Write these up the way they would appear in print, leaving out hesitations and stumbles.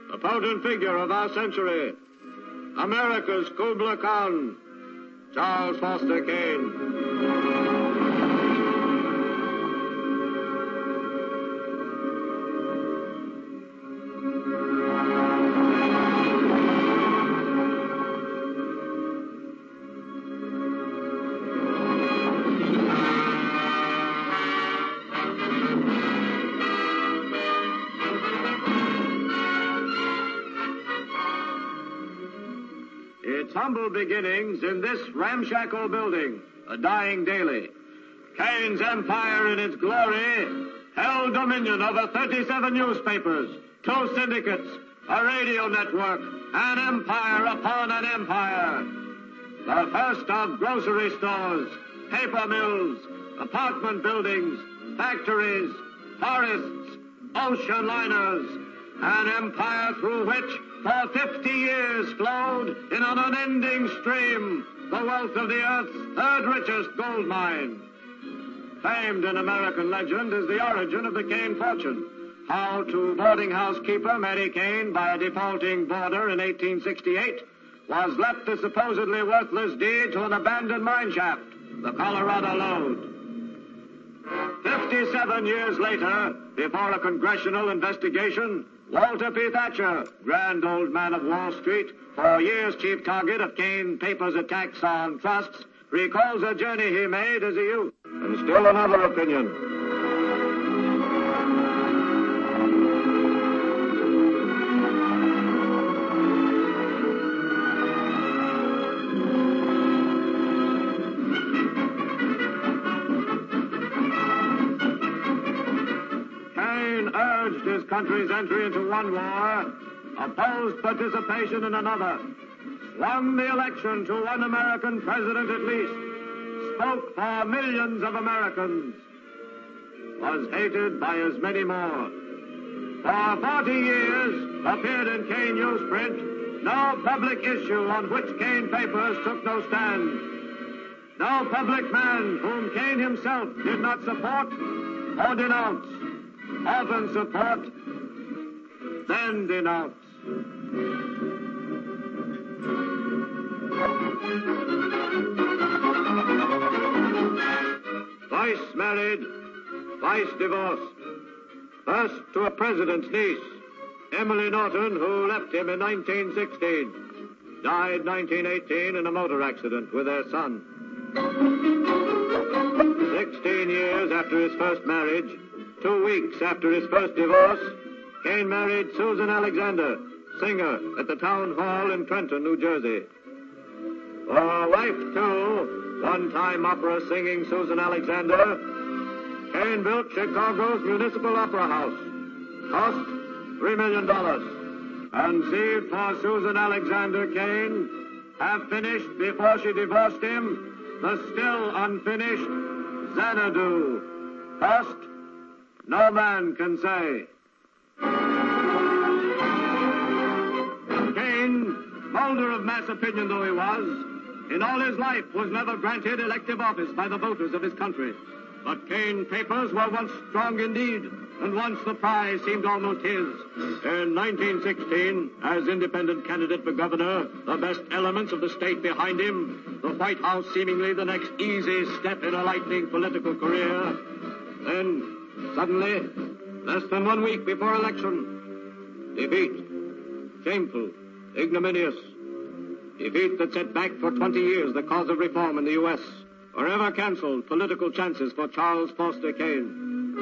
a potent figure of our century, America's Kubla Khan, Charles Foster Kane. Its humble beginnings in this ramshackle building, a dying daily. Kane's empire in its glory held dominion over 37 newspapers, 2 syndicates, a radio network, an empire upon an empire. The first of grocery stores, paper mills, apartment buildings, factories, forests, ocean liners, an empire through which for 50 years flowed in an unending stream the wealth of the earth's third richest gold mine. Famed in American legend is the origin of the Kane fortune. How to boarding house keeper Mary Kane, by a defaulting boarder in 1868, was left a supposedly worthless deed to an abandoned mine shaft, the Colorado Lode. 57 years later, before a congressional investigation, Walter P. Thatcher, grand old man of Wall Street, for years chief target of Kane Paper's attacks on trusts, recalls a journey he made as a youth. And still another opinion. Urged his country's entry into one war, opposed participation in another, swung the election to one American president at least, spoke for millions of Americans, was hated by as many more. For 40 years appeared in Kane newsprint no public issue on which Kane Papers took no stand. No public man whom Kane himself did not support or denounce. Often support, then denounce. Twice married, twice divorced. First to a president's niece, Emily Norton, who left him in 1916. Died 1918 in a motor accident with their son. 16 years after his first marriage, 2 weeks after his first divorce, Kane married Susan Alexander, singer at the Town Hall in Trenton, New Jersey. For a wife, too, one-time opera-singing Susan Alexander, Kane built Chicago's Municipal Opera House. Cost $3 million. Conceived for Susan Alexander Kane, have finished before she divorced him, the still unfinished Xanadu. Cost no man can say. Kane, molder of mass opinion though he was, in all his life was never granted elective office by the voters of his country. But Kane Papers were once strong indeed, and once the prize seemed almost his. In 1916, as independent candidate for governor, the best elements of the state behind him, the White House seemingly the next easy step in a lightning political career. Then, suddenly, less than 1 week before election, defeat. Shameful, ignominious. Defeat that set back for 20 years the cause of reform in the U.S., forever canceled political chances for Charles Foster Kane.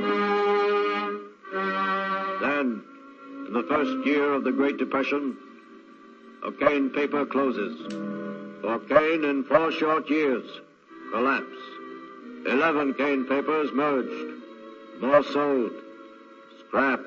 Then, in the first year of the Great Depression, a Kane paper closes. For Kane, in 4 short years, collapse. 11 Kane papers merged. More sold. Scrapped.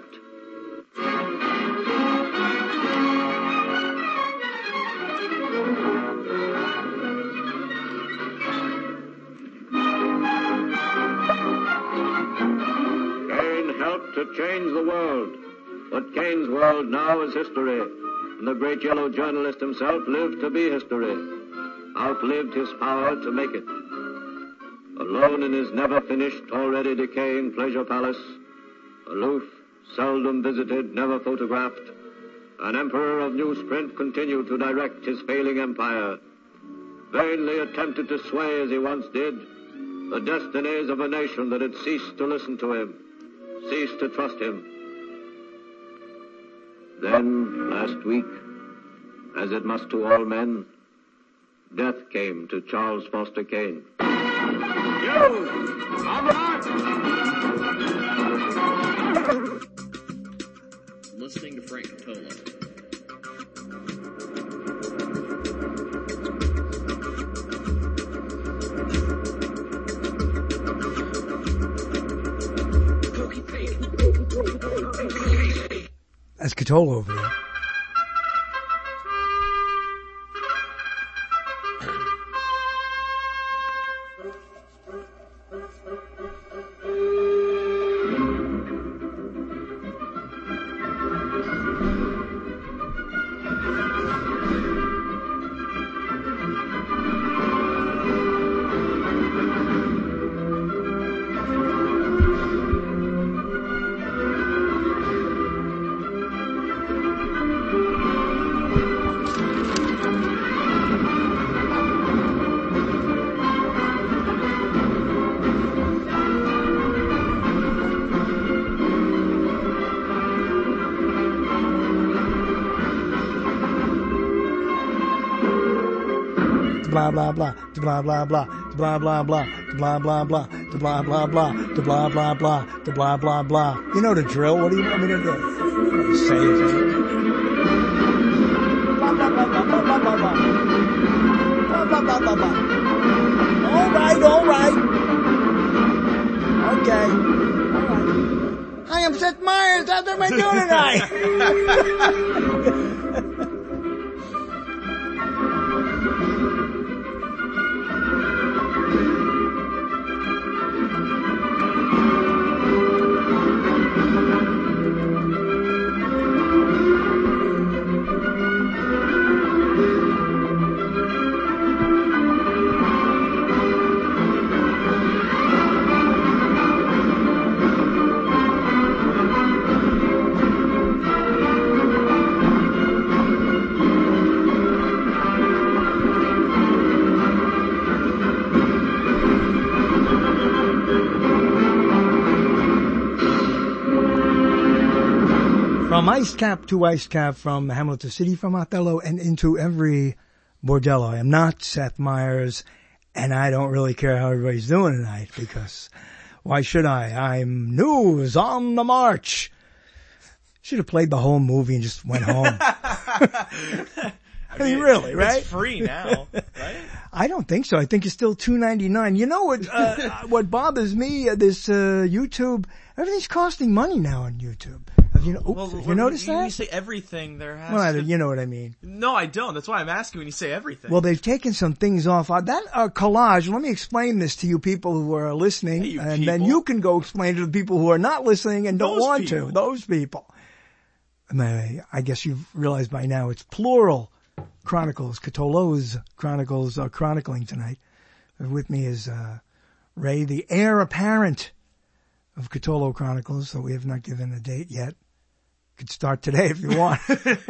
Kane helped to change the world. But Kane's world now is history. And the great yellow journalist himself lived to be history. Outlived his power to make it. Alone in his never-finished, already decaying pleasure palace, aloof, seldom visited, never photographed, an emperor of newsprint continued to direct his failing empire, vainly attempted to sway as he once did the destinies of a nation that had ceased to listen to him, ceased to trust him. Then, last week, as it must to all men, death came to Charles Foster Kane. You! On the march! Listening to Frank Coppola. That's Coppola over there. Blah blah blah, blah blah blah, blah blah blah, blah blah blah, blah blah blah, blah blah blah, blah blah blah. You know the drill. What do you want me to do? Say it. Blah blah blah blah blah blah blah blah. Blah blah blah blah blah. All right, all right. Okay. All right. Hi, I'm Seth Meyers. How's everybody doing tonight? From Ice Cap to Ice Cap, from Hamlet to City, from Othello, and into every bordello. I am not Seth Meyers, and I don't really care how everybody's doing tonight, because why should I? I'm News on the March. Should have played the whole movie and just went home. I mean, really, right? It's free now, right? I don't think so. I think it's still $2.99. You know what? What bothers me? This YouTube, everything's costing money now on YouTube. You know, you notice that? When you say everything, there has to... You know what I mean. No, I don't. That's why I'm asking when you say everything. Well, they've taken some things off. That collage, let me explain this to you people who are listening, and then you can go explain to the people who are not listening and don't want to. Those people. I guess you've realized by now it's plural chronicles. Cthulhu's chronicles are chronicling tonight. With me is Ray, the heir apparent of Cthulhu Chronicles, so we have not given a date yet. Could start today if you want.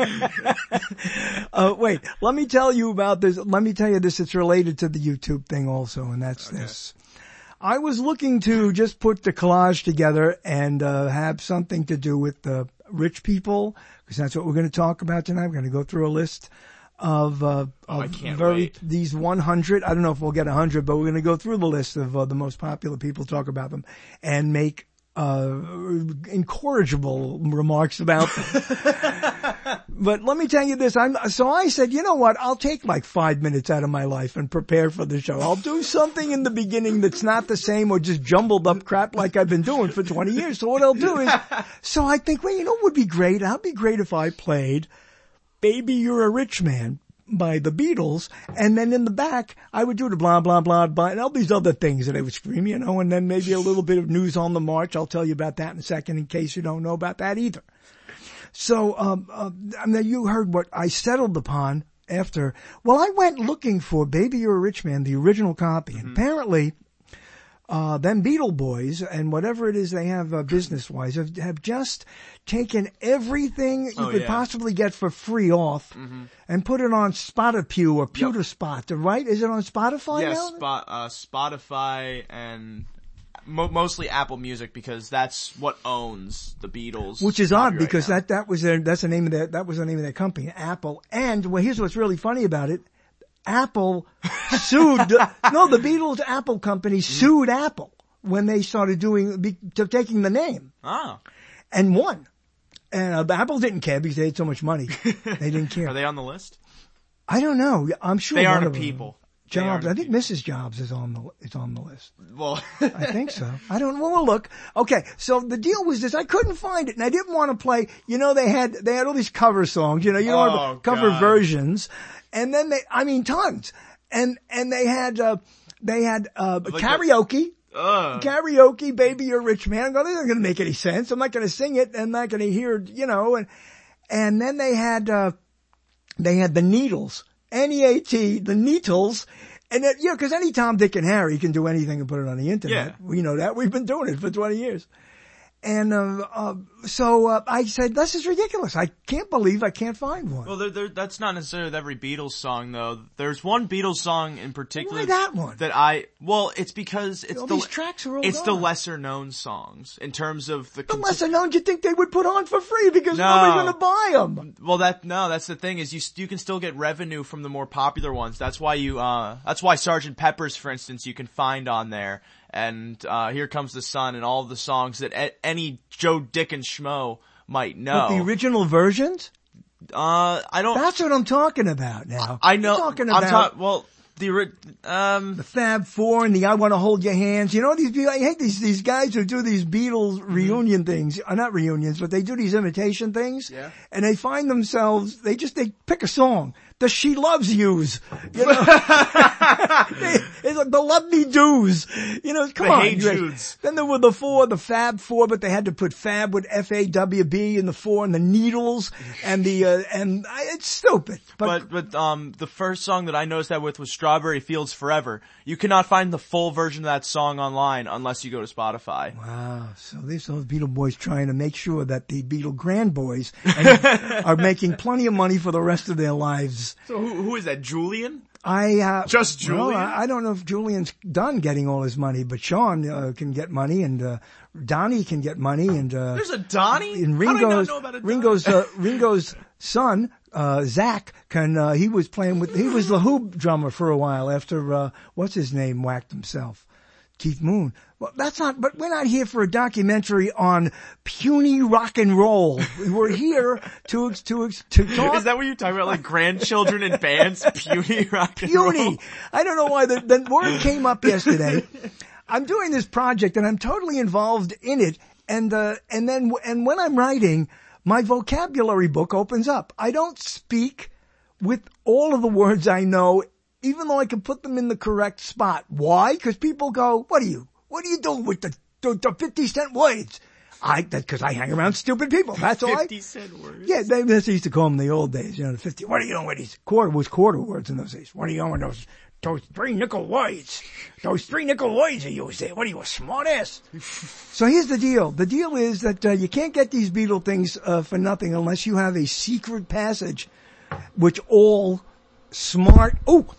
Wait, let me tell you about this. Let me tell you this. It's related to the YouTube thing also, and that's this. I was looking to just put the collage together and have something to do with the rich people, because that's what we're going to talk about tonight. We're going to go through a list of I can't wait. These 100. I don't know if we'll get 100, but we're going to go through the list of the most popular people, talk about them, and make incorrigible remarks about them. But let me tell you this. So I said, you know what? I'll take like 5 minutes out of my life and prepare for the show. I'll do something in the beginning that's not the same or just jumbled up crap like I've been doing for 20 years. So what I'll do is, so I think, well, you know what would be great? It'd be great if I played Baby You're a Rich Man by the Beatles, and then in the back, I would do the blah, blah, blah, blah, and all these other things that I would scream, you know, and then maybe a little bit of News on the March. I'll tell you about that in a second in case you don't know about that either. So, you heard what I settled upon after. Well, I went looking for Baby You're a Rich Man, the original copy, and apparently, them Beatle Boys and whatever it is they have business-wise have just taken everything you could possibly get for free off and put it on Spotify or PewterSpot, right? Is it on Spotify now? Yes, Spotify and mostly Apple Music, because that's what owns the Beatles. Which is odd, because that was the name of their company, Apple. And well, here's what's really funny about it. Apple sued, the Beatles Apple company sued Apple when they started taking the name. Ah. And won. And Apple didn't care because they had so much money. They didn't care. Are they on the list? I don't know. I'm sure they one aren't of a them. people. Jobs. I think Mrs. Jobs is on the list. Well, I think so. I don't know. We'll look. Okay. So the deal was this. I couldn't find it, and I didn't want to play. They had all these cover songs. Cover versions. And then tons. And they had karaoke. Karaoke, Baby You're a Rich Man. I'm going, this isn't going to make any sense. I'm not going to sing it. I'm not going to hear, and then they had the Needles. N-E-A-T, the Needles. And that, because any Tom, Dick, and Harry can do anything and put it on the internet. Yeah. We know that. We've been doing it for 20 years. And so I said, this is ridiculous. I can't believe I can't find one. Well, that's not necessarily with every Beatles song, though. There's one Beatles song in particular. Why that one? It's because it's these tracks are all it's gone. the lesser known songs in terms of the lesser known. You'd think they would put on for free because nobody's going to buy them. Well, that's the thing is you can still get revenue from the more popular ones. That's why that's why Sgt. Pepper's, for instance, you can find on there. And Here Comes the Sun and all of the songs that any Joe, Dick, and Schmo might know. But the original versions? I don't... That's what I'm talking about now. I know. I'm talking about... the Fab Four and the I Want to Hold Your Hands. I hate these guys who do these Beatles reunion things. Not reunions, but they do these imitation things. Yeah. And they find themselves, they pick a song. The She Loves Yous. It's like the Love Me Do's. Come on. Hey Judes. Then there were the Fab Four, but they had to put Fab with F-A-W-B and the four and the Needles and it's stupid. But the first song that I noticed that with was Strawberry Fields Forever. You cannot find the full version of that song online unless you go to Spotify. Wow. So these are those Beatle boys trying to make sure that the Beatle grandboys are making plenty of money for the rest of their lives. So who is that, Julian? Just Julian? Well, I don't know if Julian's done getting all his money, but Sean can get money, and Donnie can get money, and there's a Donnie. And How did I not know about a Donnie? Ringo's son, Zach, he was the Who drummer for a while after what's his name whacked himself. Keith Moon. Well, but we're not here for a documentary on puny rock and roll. We're here to talk. Is that what you're talking about? Like grandchildren in bands? Puny rock and roll? Puny. I don't know why the word came up yesterday. I'm doing this project and I'm totally involved in it. And when I'm writing, my vocabulary book opens up. I don't speak with all of the words I know, even though I can put them in the correct spot. Why? Because people go, what do you do with the 50-cent words? Because I hang around stupid people. That's all. 50-cent words? Yeah, they used to call them in the old days, the 50. What are you doing with these? Quarter words in those days. What are you doing with those 3 nickel words? Those 3 nickel words you use there. What are you, a smart ass? So here's the deal. The deal is that you can't get these Beatle things for nothing unless you have a secret passage, which all smart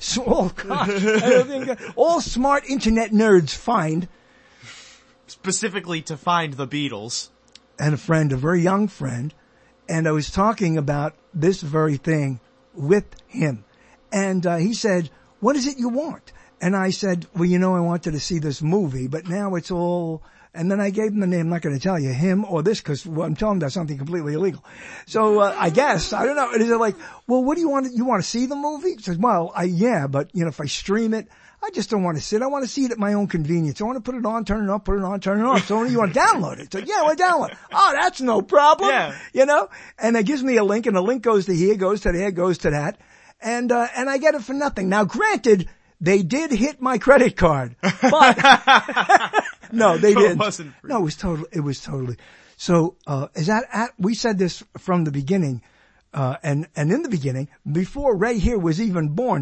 internet nerds find. Specifically to find the Beatles. And a very young friend, and I was talking about this very thing with him. And he said, what is it you want? And I said, well, I wanted to see this movie, but now it's all... And then I gave him the name. I'm not going to tell you him or this because I'm telling him that's something completely illegal. So I guess, I don't know. And he's like, well, what do you want? You want to see the movie? He says, well, yeah, but if I stream it, I just don't want to see it. I want to see it at my own convenience. I want to put it on, turn it off, put it on, turn it off. So you want to download it? So yeah, I download it. Oh, that's no problem. Yeah. And it gives me a link, and the link goes to here, goes to there, goes to that. And I get it for nothing. Now granted, they did hit my credit card, but no, they didn't. It wasn't free. No, it was totally. So, we said this from the beginning, and in the beginning, before Ray here was even born,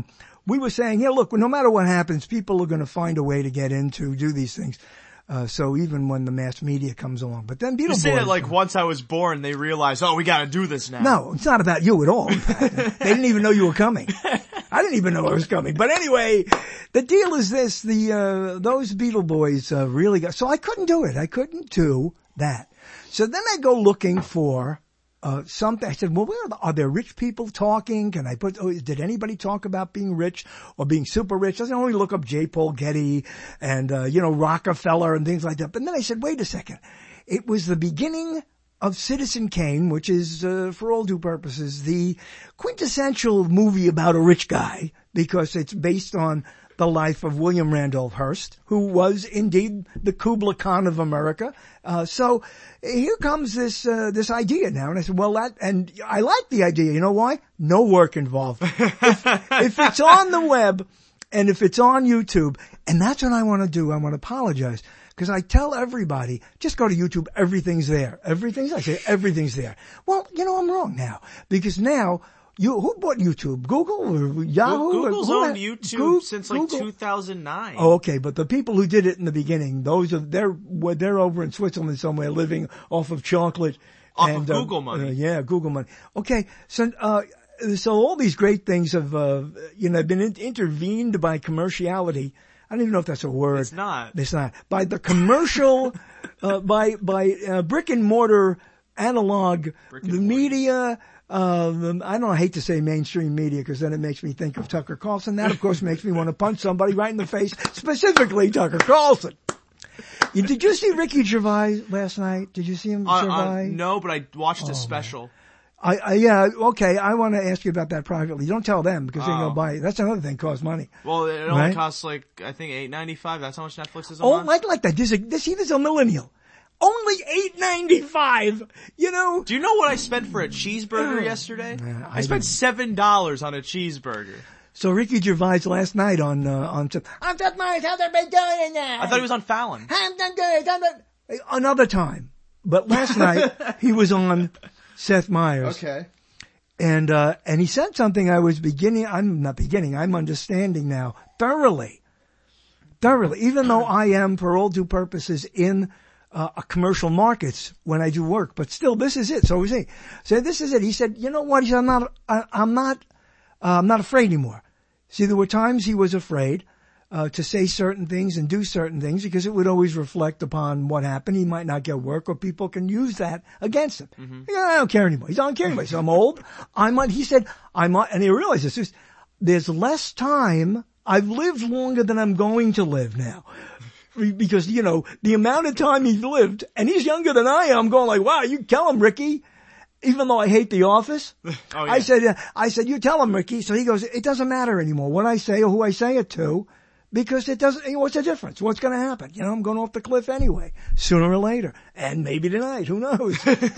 we were saying, yeah, look, no matter what happens, people are going to find a way to get into, do these things. So even when the mass media comes along, but then Beetle You Boys. say that like once I was born, they realized, oh, we gotta do this now. No, it's not about you at all. They didn't even know you were coming. I didn't even know I was coming. But anyway, the deal is this, those Beetle Boys, really got, so I couldn't do it. I couldn't do that. So then I go looking for, something. I said, well, are there rich people talking? Can I did anybody talk about being rich or being super rich? I said, only look up J. Paul Getty and, Rockefeller and things like that. But then I said, wait a second. It was the beginning of Citizen Kane, which is, for all due purposes, the quintessential movie about a rich guy because it's based on the life of William Randolph Hearst, who was indeed the Kubla Khan of America. So here comes this idea now. And I said, well, and I like the idea. You know why? No work involved. If it's on the web and if it's on YouTube, and that's what I want to do. I want to apologize because I tell everybody, just go to YouTube. Everything's there. I say everything's there. Well, I'm wrong now because now, who bought YouTube? Google or Yahoo? Google's owned YouTube since like 2009. Oh, okay. But the people who did it in the beginning, they're over in Switzerland somewhere living off of chocolate. Of Google money. Yeah, Google money. Okay. So all these great things have, been intervened by commerciality. I don't even know if that's a word. It's not. By the commercial, by brick and mortar analog, media, I hate to say mainstream media because then it makes me think of Tucker Carlson. That, of course, makes me want to punch somebody right in the face, specifically Tucker Carlson. Did you see Ricky Gervais last night? Did you see him, Gervais? No, but I watched a special. Yeah, okay. I want to ask you about that privately. Don't tell them because they're going to buy it. That's another thing, costs money. Well, it only costs I think $8.95. That's how much Netflix is a month? Like that. There's a millennial. Only $8.95. Do you know what I spent for a cheeseburger yesterday? I spent $7 on a cheeseburger. So Ricky Gervais last night on Seth Meyers, how's everybody doing now? I thought he was on Fallon. I'm good. Another time. But last night he was on Seth Meyers. Okay. And he said something I'm understanding now thoroughly. Even though I am, for all due purposes, in commercial markets when I do work, but still this is it. So we say, this is it. He said, you know what? He said, I'm not afraid anymore. See, there were times he was afraid, to say certain things and do certain things because it would always reflect upon what happened. He might not get work or people can use that against him. Mm-hmm. Yeah, I don't care anymore. He don't care anymore. So I'm old. He said, and he realized this. There's less time. I've lived longer than I'm going to live now. Because, the amount of time he's lived, and he's younger than I am, I'm going like, wow, you tell him, Ricky, even though I hate The Office. Oh, yeah. I said, you tell him, Ricky. So he goes, it doesn't matter anymore what I say or who I say it to, because it doesn't, what's the difference? What's going to happen? I'm going off the cliff anyway, sooner or later, and maybe tonight, who knows?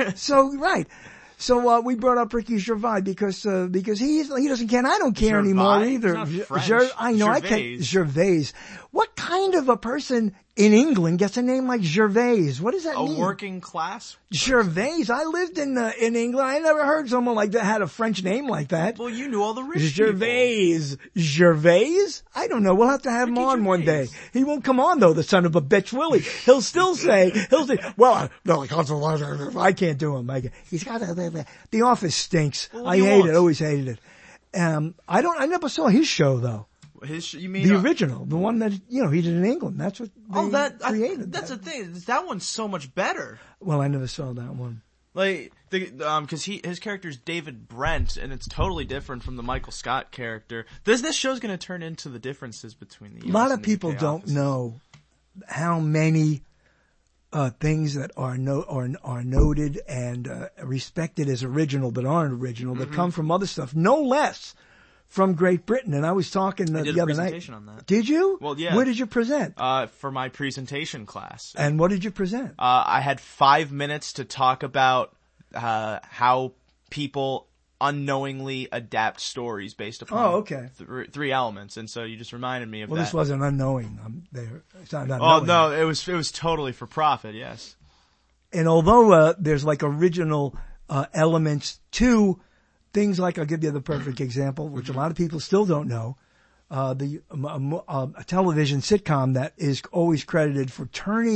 So, we brought up Ricky Gervais because he doesn't care and I don't care anymore either. I can't. Gervais. What kind of a person in England gets a name like Gervais? What does that mean? A working class? Gervais. I lived in England. I never heard someone like that had a French name like that. Well, you knew all the rich Gervais. People. Gervais? I don't know. We'll have to have him on one day. He won't come on though, the son of a bitch Willie. He'll say, well, no, I can't do him. He's got The Office stinks. Well, I hate it. Always hated it. I never saw his show though. You mean the original, the one that he did in England. That's what they created. That's the thing. That one's so much better. Well, I never saw that one. Because his character's David Brent, and it's totally different from the Michael Scott character. This show's going to turn into the differences between the US A lot of and people UK don't offices. know how many things that are noted and respected as original that aren't original that come from other stuff. No less. From Great Britain, and I was talking the other night. I did a presentation on that. Did you? Well, yeah. Where did you present? For my presentation class. And what did you present? I had 5 minutes to talk about how people unknowingly adapt stories based upon three elements, and so you just reminded me of that. Well, this wasn't unknowing. It's not unknowing. Oh no, it was totally for profit. Yes. And although there's like original elements to things like, I'll give you the perfect example, which a lot of people still don't know. a television sitcom that is always credited for turning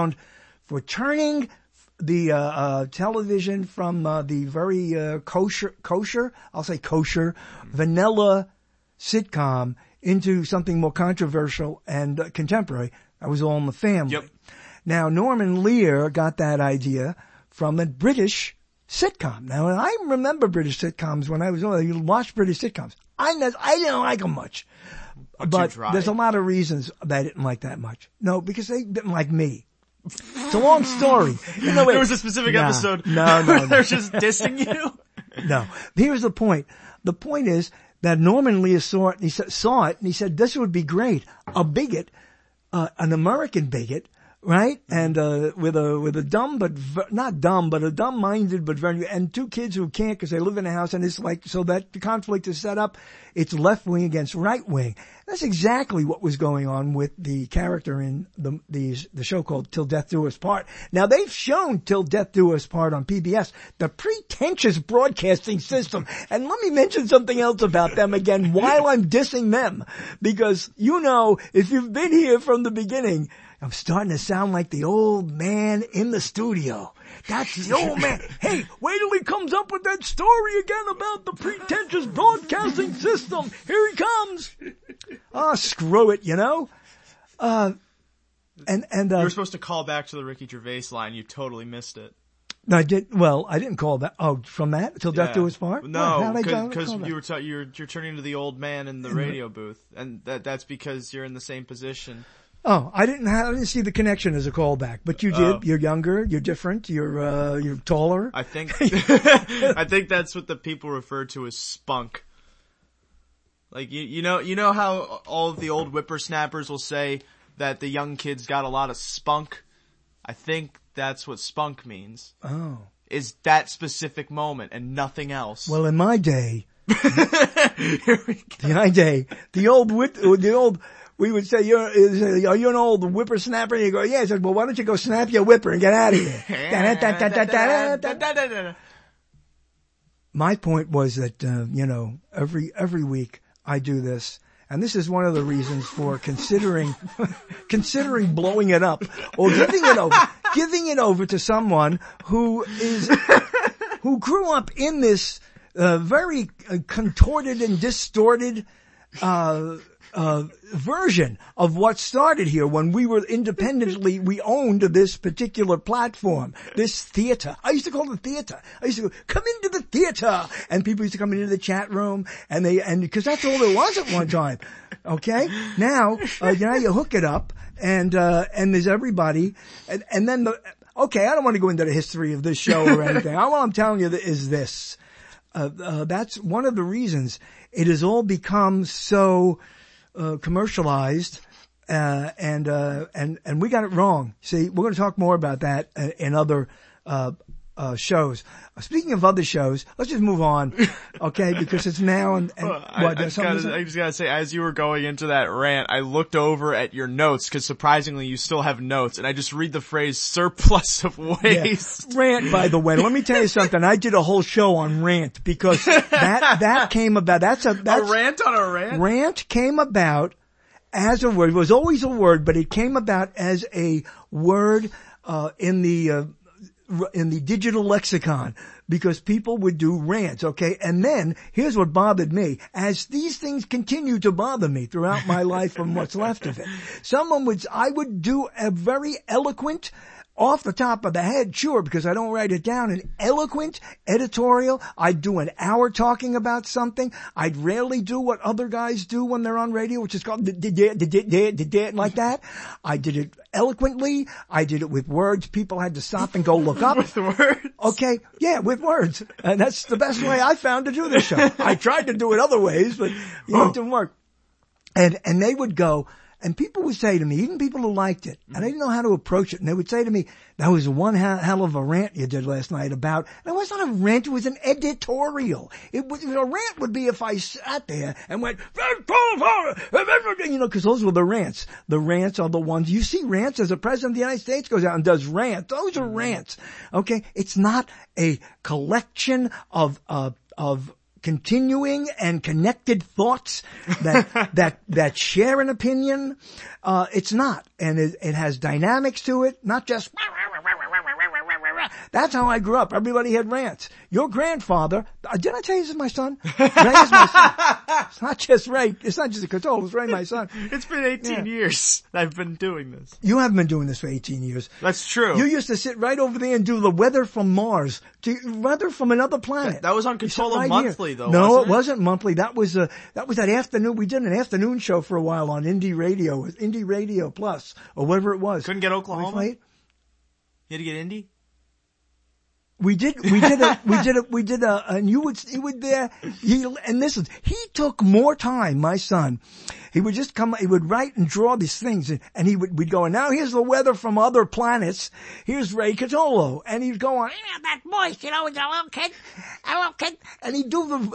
the television from the very kosher, I'll say kosher, vanilla sitcom into something more controversial and contemporary. That was All in the Family. Yep. Now, Norman Lear got that idea from a British sitcom. Now, I remember British sitcoms when I was older. You watch British sitcoms. I didn't like them much. But there's a lot of reasons that I didn't like that much. No, because they didn't like me. It's a long story. There was a specific episode. No. They're just dissing you. No. Here's the point. The point is that Norman Lear saw it and he said, this would be great. A bigot, an American bigot, right? And, with a dumb, but not dumb, but a dumb-minded, but very, and two kids who can't because they live in a house, and it's like, so that the conflict is set up, it's left wing against right wing. That's exactly what was going on with the character in the show called Till Death Do Us Part. Now they've shown Till Death Do Us Part on PBS, the pretentious broadcasting system. And let me mention something else about them again while I'm dissing them. Because, if you've been here from the beginning, I'm starting to sound like the old man in the studio. That's the old man. Hey, wait till he comes up with that story again about the pretentious broadcasting system. Here he comes. Screw it, you were supposed to call back to the Ricky Gervais line. You totally missed it. I didn't call that. Oh, from that till Death Do Us Part? No, because you're turning to the old man in the radio booth, and that's because you're in the same position. Oh, I didn't see the connection as a callback, but you did. You're younger, you're different, you're taller. I think that's what the people refer to as spunk. Like, you know how all of the old whippersnappers will say that the young kids got a lot of spunk? I think that's what spunk means. Oh. Is that specific moment and nothing else. Well, in my day, we would say, are you an old whippersnapper? And you go, yeah. I said, well, why don't you go snap your whipper and get out of here? My point was that, every week I do this. And this is one of the reasons for considering blowing it up or giving it over to someone who grew up in this, very contorted and distorted, version of what started here when we were independently, we owned this particular platform, this theater. I used to call it theater. I used to go, come into the theater. And people used to come into the chat room and because that's all there was at one time. Okay? Now, you hook it up and there's everybody and then I don't want to go into the history of this show or anything. All I'm telling you is this. That's one of the reasons it has all become so commercialized, and we got it wrong. See, we're going to talk more about that in other, shows. Speaking of other shows, let's just move on, okay? Because it's now I just gotta say, as you were going into that rant, I looked over at your notes, cause surprisingly you still have notes, and I just read the phrase surplus of waste. Yeah. Rant, by the way, let me tell you something. I did a whole show on rant because that came about, that's a rant on a rant? Rant came about as a word. It was always a word, but it came about as a word, in the digital lexicon because people would do rants, okay? And then here's what bothered me. As these things continue to bother me throughout my life and what's left of it, I would do a very eloquent, off the top of the head, sure, because I don't write it down, an eloquent editorial. I'd do an hour talking about something. I'd rarely do what other guys do when they're on radio, which is called like that. I did it eloquently. I did it with words people had to stop and go look up. With words? Okay. Yeah, with words. And that's the best way I found to do this show. I tried to do it other ways, but it didn't work. And they would go, and people would say to me, even people who liked it, and I didn't know how to approach it, and they would say to me, that was one hell of a rant you did last night about, and it was not a rant, it was an editorial. A rant would be if I sat there and went, because those were the rants. The rants are the ones, you see rants as the President of the United States goes out and does rants. Those are rants. Okay? It's not a collection of continuing and connected thoughts that share an opinion. It's not. And it has dynamics to it, not just That's how I grew up. Everybody had rants. Your grandfather, didn't I tell you this is my son? Ray is my son. It's not just Ray. It's not just a Cotolo. It's Ray, my son. It's been 18 years I've been doing this. You haven't been doing this for 18 years. That's true. You used to sit right over there and do the weather from Mars, weather from another planet. That was on Cotolo right Monthly, here. though. No, wasn't it wasn't monthly. That was that afternoon. We did an afternoon show for a while on Indie Radio Plus, or whatever it was. Couldn't get Oklahoma? You had to get Indy? We did and you would there, he took more time, my son. He would just he would write and draw these things and we'd go, and now here's the weather from other planets. Here's Ray Cotolo. And he'd go on, that voice, he's a little kid. And he'd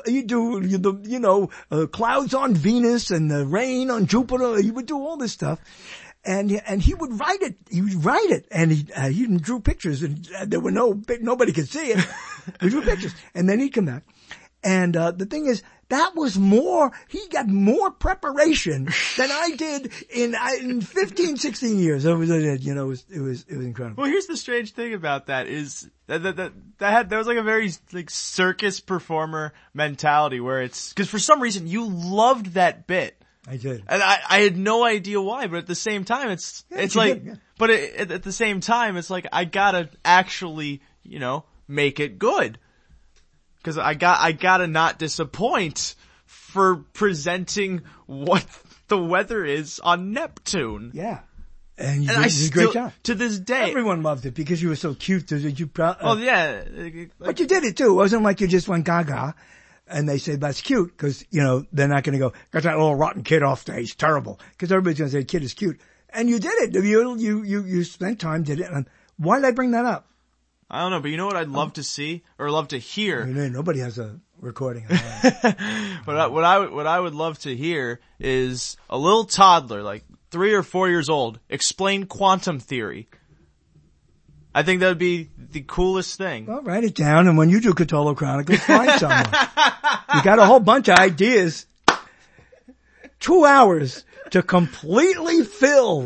do clouds on Venus and the rain on Jupiter. He would do all this stuff. And he would write it. He would write it, and he drew pictures, and there were nobody could see it. He drew pictures, and then he'd come back. And the thing is, that was more. He got more preparation than I did in 15, 16 years. It was incredible. Well, here's the strange thing about that is that there was like a very like circus performer mentality where it's because for some reason you loved that bit. I did. And I had no idea why, but at the same time, it's like, but at the same time, it's like, I gotta actually, make it good. Cause I gotta not disappoint for presenting what the weather is on Neptune. Yeah. And you did a great job. To this day. Everyone loved it because you were so cute. Did you oh yeah. But you did it too. It wasn't like you just went gaga. And they say that's cute because, they're not going to go, got that little rotten kid off there. He's terrible. Because everybody's going to say kid is cute. And you did it. You spent time, did it. And why did I bring that up? I don't know, but you know what I'd love to see or love to hear? Nobody has a recording of that. But what I would love to hear is a little toddler, like 3 or 4 years old, explain quantum theory. I think that would be the coolest thing. Well, write it down, and when you do Cotolo Chronicles, find someone. You got a whole bunch of ideas. 2 hours to completely fill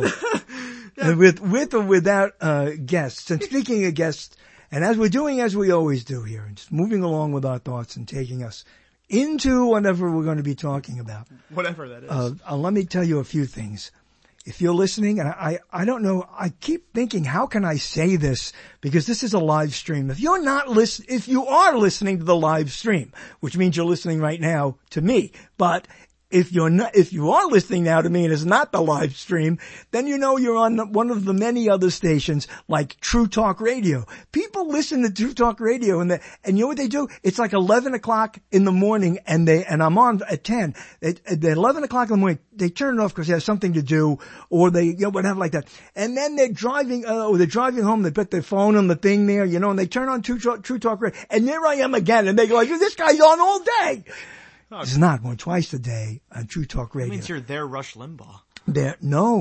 with or without guests. And speaking of guests, and as we're doing as we always do here, and just moving along with our thoughts and taking us into whatever we're going to be talking about. Whatever that is. Let me tell you a few things. If you're listening, and I don't know, I keep thinking, how can I say this? Because this is a live stream. If you are listening to the live stream, which means you're listening right now to me, but if you are listening now to me and it's not the live stream, then you're on one of the many other stations like True Talk Radio. People listen to True Talk Radio and you know what they do? It's like 11 o'clock in the morning and I'm on at 10. At 11 o'clock in the morning, they turn it off because they have something to do or they, whatever like that. And then they're driving home, they put their phone on the thing there, and they turn on True Talk Radio. And there I am again and they go like, this guy's on all day. It's not one twice a day on True Talk Radio. That means you're there, Rush Limbaugh. There, no.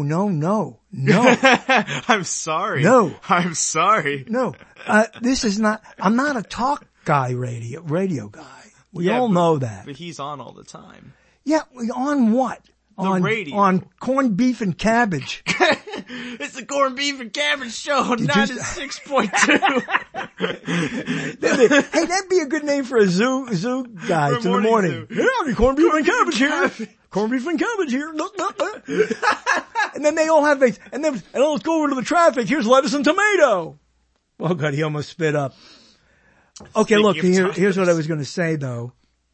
I'm sorry. No. I'm sorry. No. I'm not a talk guy, radio guy. We all know that. But he's on all the time. Yeah, on what? The radio. On corned beef and cabbage. It's the corned beef and cabbage show, 96.2. Hey, that'd be a good name for a zoo guy in the morning. Zoo. Yeah, corned beef and cabbage here. Corned beef and cabbage here. And then they all have things. And let's go over to the traffic. Here's lettuce and tomato. Oh God, he almost spit up. Okay, look, here's what I was going to say though.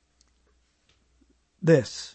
This.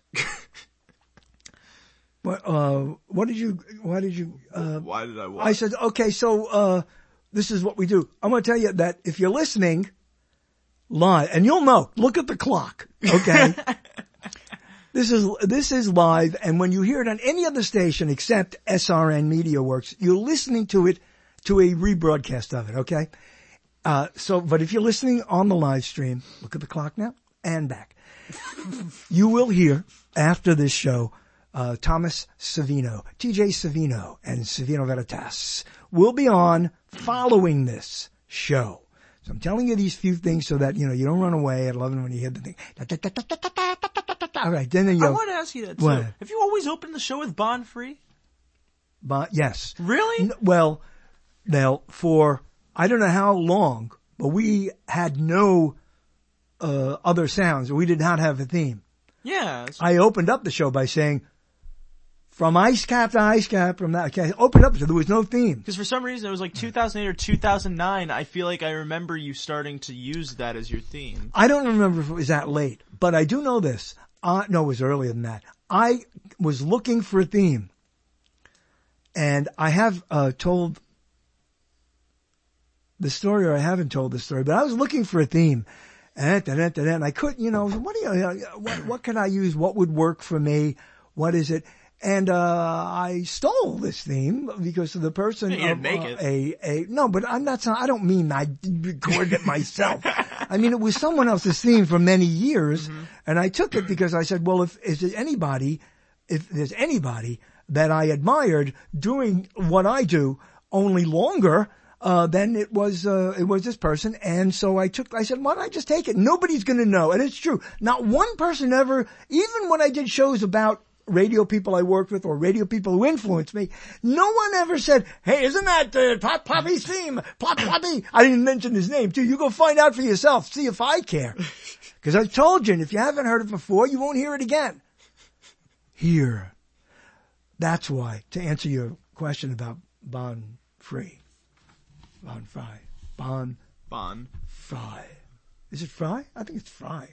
Why did I watch? I said, okay, so, this is what we do. I'm going to tell you that if you're listening live, and you'll know, look at the clock, okay? This is live, and when you hear it on any other station except SRN Media Works, you're listening to it, to a rebroadcast of it, okay? But if you're listening on the live stream, look at the clock now, and back. You will hear, after this show, Thomas Savino, TJ Savino, and Savino Veritas will be on following this show So I'm telling you these few things so that, you don't run away at 11 when you hear the thing. All right, then you I go. want to ask you that too. What? Have you always opened the show with Bon Free? Yes. Really? Well, now I don't know how long, but we had no other sounds. We did not have a theme. Yeah. I opened up the show by saying, from ice cap to ice cap, from that, okay, I opened up so there was no theme. Because for some reason it was like 2008 or 2009, I feel like I remember you starting to use that as your theme. I don't remember if it was that late, but I do know this. No, it was earlier than that. I was looking for a theme, and I have told the story, or I haven't told the story, but I was looking for a theme, and I couldn't, what can I use? What would work for me? What is it? And I stole this theme because of the person. You didn't make it. No, but I don't mean I recorded it myself. I mean, it was someone else's theme for many years, and I took it because I said, well, if there's anybody that I admired doing what I do, only longer, then it was this person. And so I said, why don't I just take it? Nobody's going to know. And it's true. Not one person ever, even when I did shows about radio people I worked with or radio people who influenced me, no one ever said, hey, isn't that Poppy's theme? Poppy. I didn't mention his name too. You go find out for yourself. See if I care. Because I told you, and if you haven't heard it before, you won't hear it again. Here. That's why, to answer your question about Bon Free. Bon Fry. Bon Fry. Is it Fry? I think it's Fry.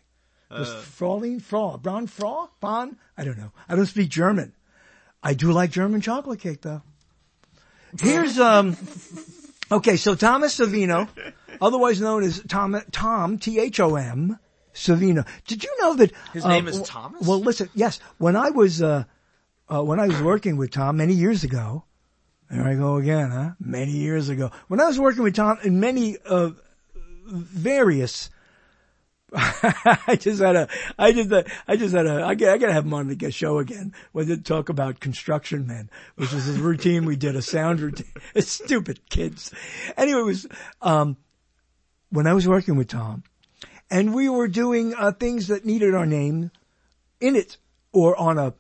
Bon I don't know. I don't speak German. I do like German chocolate cake though. Here's, okay, so Thomas Savino, otherwise known as Tom, T-H-O-M, Savino. Did you know that his name is Thomas? Well, listen, yes, when I was working with Tom many years ago, there I go again, huh? Many years ago. When I was working with Tom in many, various, I gotta have him on the show again. We did talk about construction men, which was a routine we did, a sound routine. It's stupid kids. Anyway, it was, when I was working with Tom and we were doing, things that needed our name in it or on a,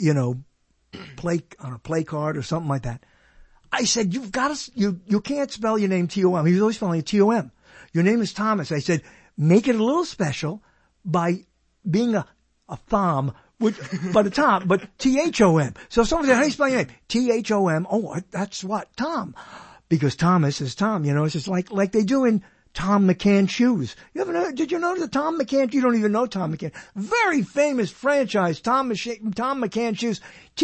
play card or something like that. I said, you can't spell your name T-O-M. He was always spelling it T-O-M. Your name is Thomas. I said, make it a little special by being a thom, but T-H-O-M. So if someone said, how do you spell your name? T-H-O-M. Oh, that's what? Tom. Because Thomas is Tom, it's just like they do in Tom McCann shoes. Did you know that Tom McCann, you don't even know Tom McCann. Very famous franchise, Tom McCann shoes.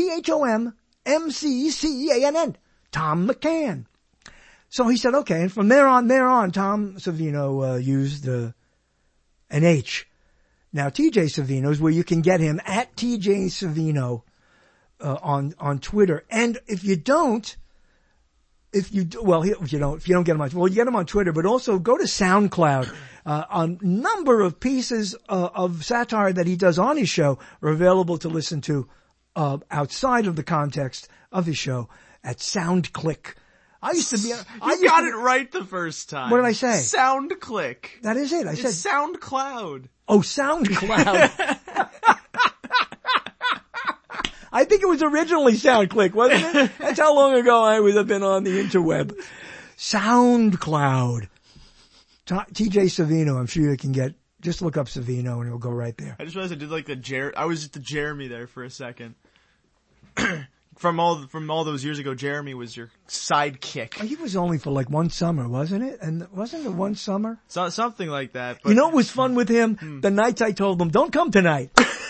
T-H-O-M-M-C-C-E-A-N-N. Tom McCann. So he said, okay, and from there on, Tom Savino, used, an H. Now, TJ Savino is where you can get him at TJ Savino, on Twitter. And if you don't get him on, you get him on Twitter, but also go to SoundCloud. A number of pieces, of satire that he does on his show are available to listen to, outside of the context of his show at SoundClick. I used to be. You got it right the first time. What did I say? SoundClick. That is it. I said SoundCloud. Oh, SoundCloud. I think it was originally SoundClick, wasn't it? That's how long ago I would have been on the interweb. SoundCloud. TJ Savino. I'm sure you can get. Just look up Savino and it'll go right there. I just realized I did like I was just the Jeremy there for a second. From all those years ago, Jeremy was your sidekick. He was only for like one summer, wasn't it? And wasn't it one summer? Something like that. But... what was fun with him? The nights I told him, don't come tonight.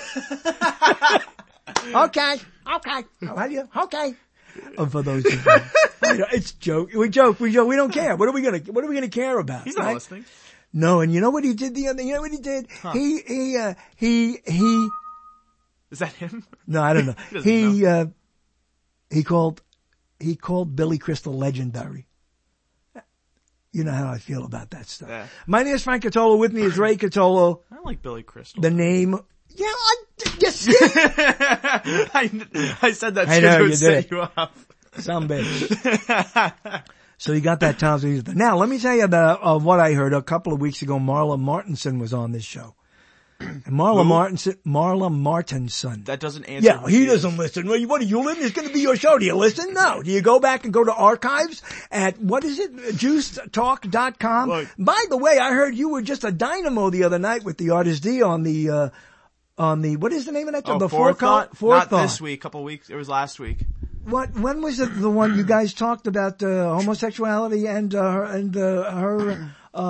Okay. Okay. For those who don't. It's joke. We joke. We don't care. What are we gonna care about? He's not listening. No, and you know what he did the other, Huh. He Is that him? No, I don't know. He called Billy Crystal legendary. You know how I feel about that stuff. Yeah. My name is Frank Catolo. With me is Ray Catolo. I don't like Billy Crystal. The name. Yeah, you see? I said that to set you up. Some bitch. So you got that Tom Sawyer. Now, let me tell you about what I heard a couple of weeks ago. Marla Martinson was on this show. And Marla Martinson. That doesn't answer. Yeah, he doesn't listen. Well, what are you listening? It's going to be your show. Do you listen? No. Do you go back and go to archives at, what is it? JuiceTalk.com? Look. By the way, I heard you were just a dynamo the other night with the Artist D on the, what is the name of that show? Oh, The Forethought? Forethought. Not this week, couple weeks. It was last week. When was it the one you guys talked about, homosexuality and her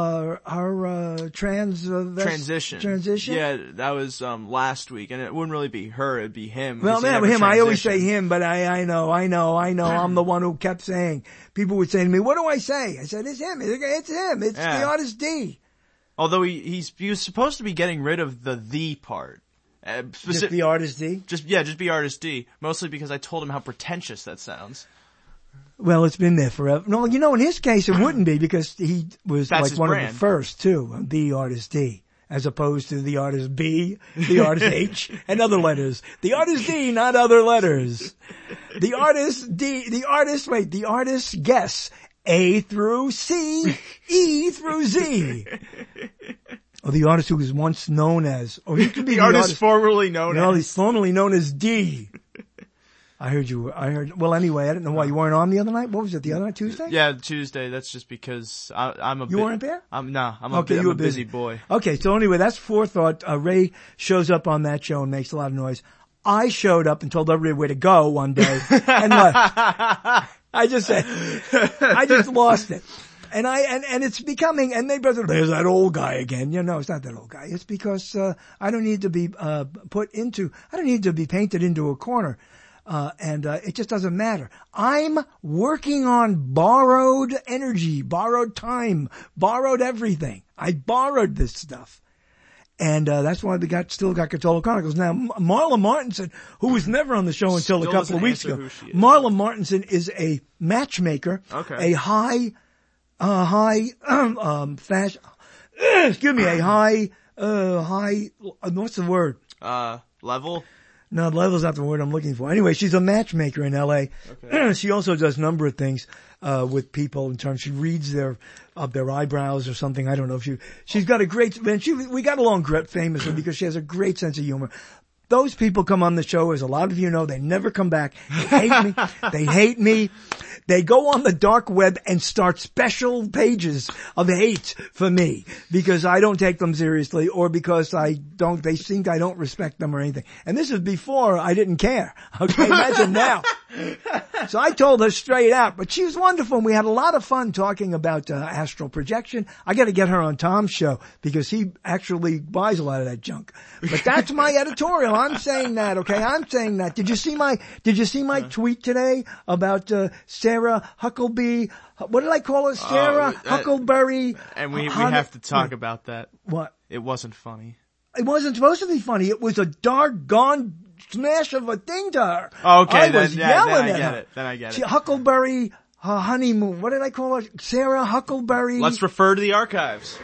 transition? Yeah, that was, last week. And it wouldn't really be her, it'd be him. Well, man, him, I always say him, but I know. I'm the one who kept saying, people would say to me, what do I say? I said, it's him. It's him. It's the Artist D. Although he was supposed to be getting rid of the part. Just the Artist D? Just be Artist D. Mostly because I told him how pretentious that sounds. Well, it's been there forever. No, in his case it wouldn't be because he was That's like his one brand. of the first too, the Artist D, as opposed to the Artist B, the Artist H, and other letters. The Artist D, not other letters. The Artist D, the Artist guess A through C, E through Z. Or the artist who was once known as, or he could be the artist formerly known as. He's formerly known as D. Well, anyway, I didn't know why you weren't on the other night. What was it, the other night, Tuesday? Yeah, Tuesday. That's just because I'm a You weren't there? I'm a busy boy. Okay, so anyway, that's Forethought. Ray shows up on that show and makes a lot of noise. I showed up and told everybody where to go one day and left. I just lost it. And it's becoming, and they brother, there's that old guy again. No, it's not that old guy. It's because, I don't need to be, painted into a corner. It just doesn't matter. I'm working on borrowed energy, borrowed time, borrowed everything. I borrowed this stuff. And, that's why we still got Cthulhu Chronicles. Now, Marla Martinson, who was never on the show until a couple of weeks ago. Marla Martinson is a matchmaker. Okay. A high fashion, what's the word? Level? No, level's not the word I'm looking for. Anyway, she's a matchmaker in LA. Okay. She also does a number of things, with people in terms, she reads their eyebrows or something. I don't know if she's got a great, we got along famously because she has a great sense of humor. Those people come on the show, as a lot of you know, they never come back. They hate me. They go on the dark web and start special pages of hate for me because I don't take them seriously or because they think I don't respect them or anything. And this is before I didn't care. Okay, imagine now. So I told her straight out, but she was wonderful and we had a lot of fun talking about astral projection. I gotta get her on Tom's show because he actually buys a lot of that junk. But that's my editorial. I'm saying that, okay? I'm saying that. Did you see my tweet today about, Sarah Huckleberry? What did I call her? Sarah Huckleberry. And we have to talk about that. What? It wasn't funny. It wasn't supposed to be funny. It was a doggone smash of a thing to her. Okay, I was yelling at her. Then I get it. Huckleberry honeymoon. What did I call her? Sarah Huckleberry. Let's refer to the archives.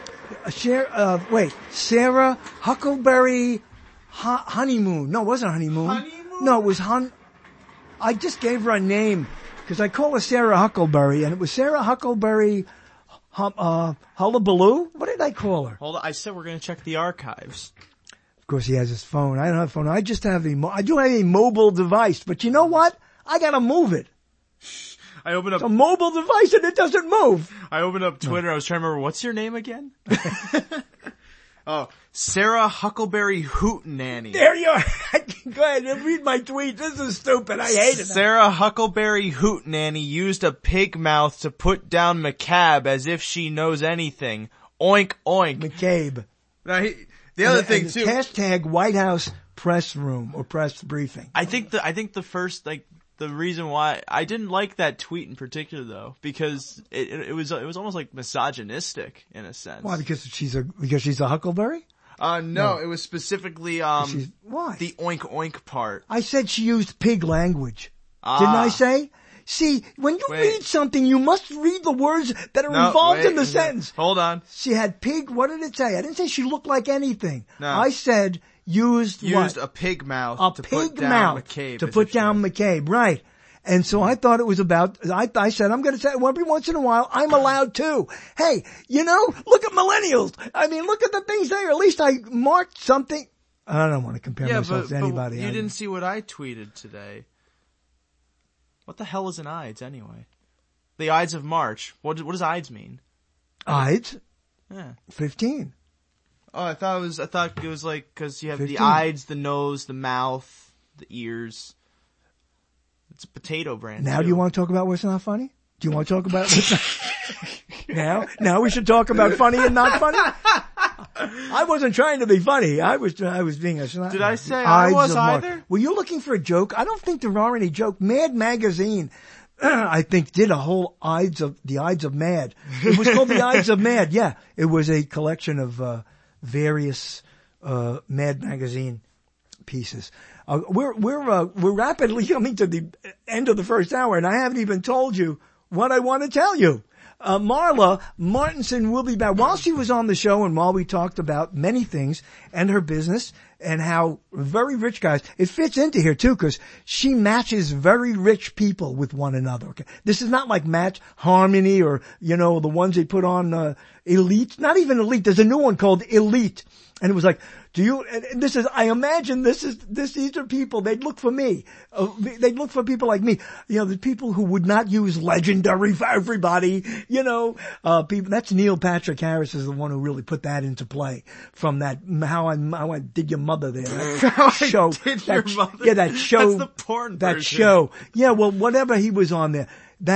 Sarah Huckleberry honeymoon. No, it wasn't honeymoon. Honeymoon? No, it was I just gave her a name because I call her Sarah Huckleberry and it was Sarah Huckleberry Hullabaloo? What did I call her? Hold on, I said we're going to check the archives. Of course he has his phone. I don't have a phone. I just have I do have a mobile device, but you know what? I gotta move it. I opened up a mobile device and it doesn't move. I opened up Twitter. No. I was trying to remember, what's your name again? Oh, Sarah Huckleberry Hootenanny. There you are. Go ahead and read my tweet. This is stupid. I hate it. Sarah Huckleberry Hootenanny used a pig mouth to put down McCabe as if she knows anything. Oink, oink. McCabe. Now, the other thing too. Hashtag White House press room or press briefing. I think the first, the reason why I didn't like that tweet in particular though, because it was almost like misogynistic in a sense. Why? Because she's a Huckleberry? No, it was specifically, why? The oink oink part. I said she used pig language. Didn't I say? See, when you read something, you must read the words that are involved in the sentence. Hold on. She had pig, what did it say? I didn't say she looked like anything. No. I said used a pig mouth to put down McCabe. To put down McCabe, right. And so I thought it was about, I said, I'm going to say every once in a while, I'm allowed to. Hey, look at millennials. I mean, look at the things there. At least I marked something. I don't want to compare myself to anybody. You didn't see what I tweeted today. What the hell is an Ides anyway? The Ides of March. What does Ides mean? Ides? Yeah. 15. Oh, I thought it was like, cause you have 15. the Ides, the nose, the mouth, the ears. It's a potato brand. Now too. do you want to talk about what's not funny? Do you want to talk about what's not... Now we should talk about funny and not funny? I wasn't trying to be funny. I was being a... Did I say I was either? Were you looking for a joke? I don't think there are any joke. Mad Magazine, I think, did a whole the Ides of Mad. It was called the Ides of Mad. Yeah. It was a collection of, various, Mad Magazine pieces. We're rapidly coming to the end of the first hour, and I haven't even told you what I want to tell you. Marla Martenson will be back. While she was on the show and while we talked about many things and her business and how very rich guys, it fits into here too, because she matches very rich people with one another. Okay. This is not like Match Harmony or, the ones they put on, Elite. Not even Elite. There's a new one called Elite. And it was like, I imagine these are people, they'd look for me. They'd look for people like me. The people who would not use Legendary for everybody, people. That's Neil Patrick Harris is the one who really put that into play from that, how I did your mother there. That show. Your mother? Yeah, that show. That's the porn version. That show. Yeah, well, whatever he was on there.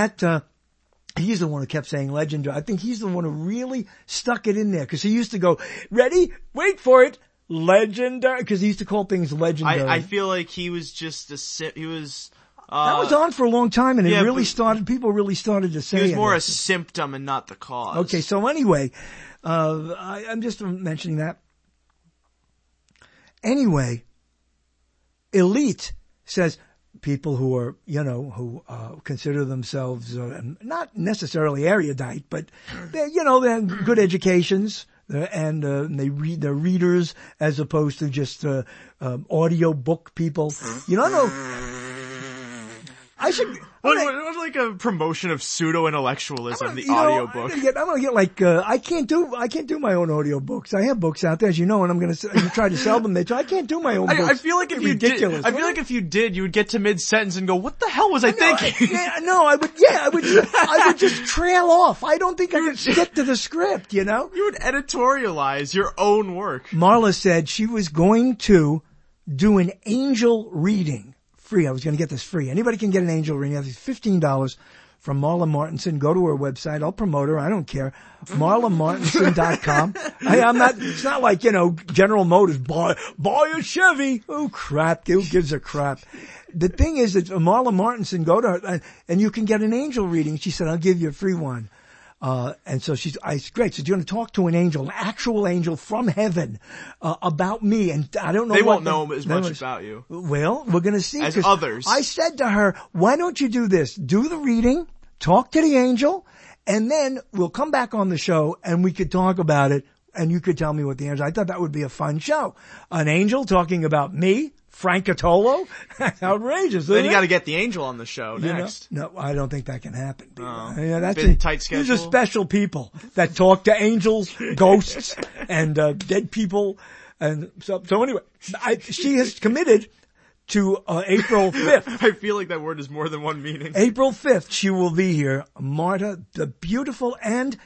He's the one who kept saying Legendary. I think he's the one who really stuck it in there because he used to go, ready? Wait for it. Legendary. Because he used to call things legendary. I feel like he was just that was on for a long time and people really started to say it. He was more a symptom and not the cause. Okay, so anyway, I'm just mentioning that. Anyway, Elite says, people who are, who consider themselves not necessarily erudite, but they have good educations and they're readers as opposed to just audio book people. I should. What like a promotion of pseudo-intellectualism, the audiobook. I'm gonna get like, I can't do my own audio books. I have books out there, as you know, and I'm gonna try to sell them. I can't do my own books. I feel like if you did, you would get to mid-sentence and go, what the hell was I thinking? I would just trail off. I don't think I could stick to the script, You would editorialize your own work. Marla said she was going to do an angel reading. Free. I was going to get this free. Anybody can get an angel reading. It's $15 from Marla Martenson. Go to her website. I'll promote her. I don't care. MarlaMartenson.com. It's not like, General Motors. Buy a Chevy. Oh, crap. Who gives a crap? The thing is that Marla Martenson, go to her and you can get an angel reading. She said, I'll give you a free one. And so it's great. So you're going to talk to an angel, an actual angel from heaven, about me. And I don't know. They won't know as much about you. Well, we're going to see. As others. I said to her, why don't you do this? Do the reading, talk to the angel, and then we'll come back on the show and we could talk about it and you could tell me what the answer. I thought that would be a fun show. An angel talking about me. Frank Catolo? Outrageous. Then you got to get the angel on the show next. No, I don't think that can happen. That's a tight schedule. These are special people that talk to angels, ghosts, and dead people. And so anyway, she has committed to April 5th. I feel like that word is more than one meaning. April 5th, she will be here. Marta, the beautiful and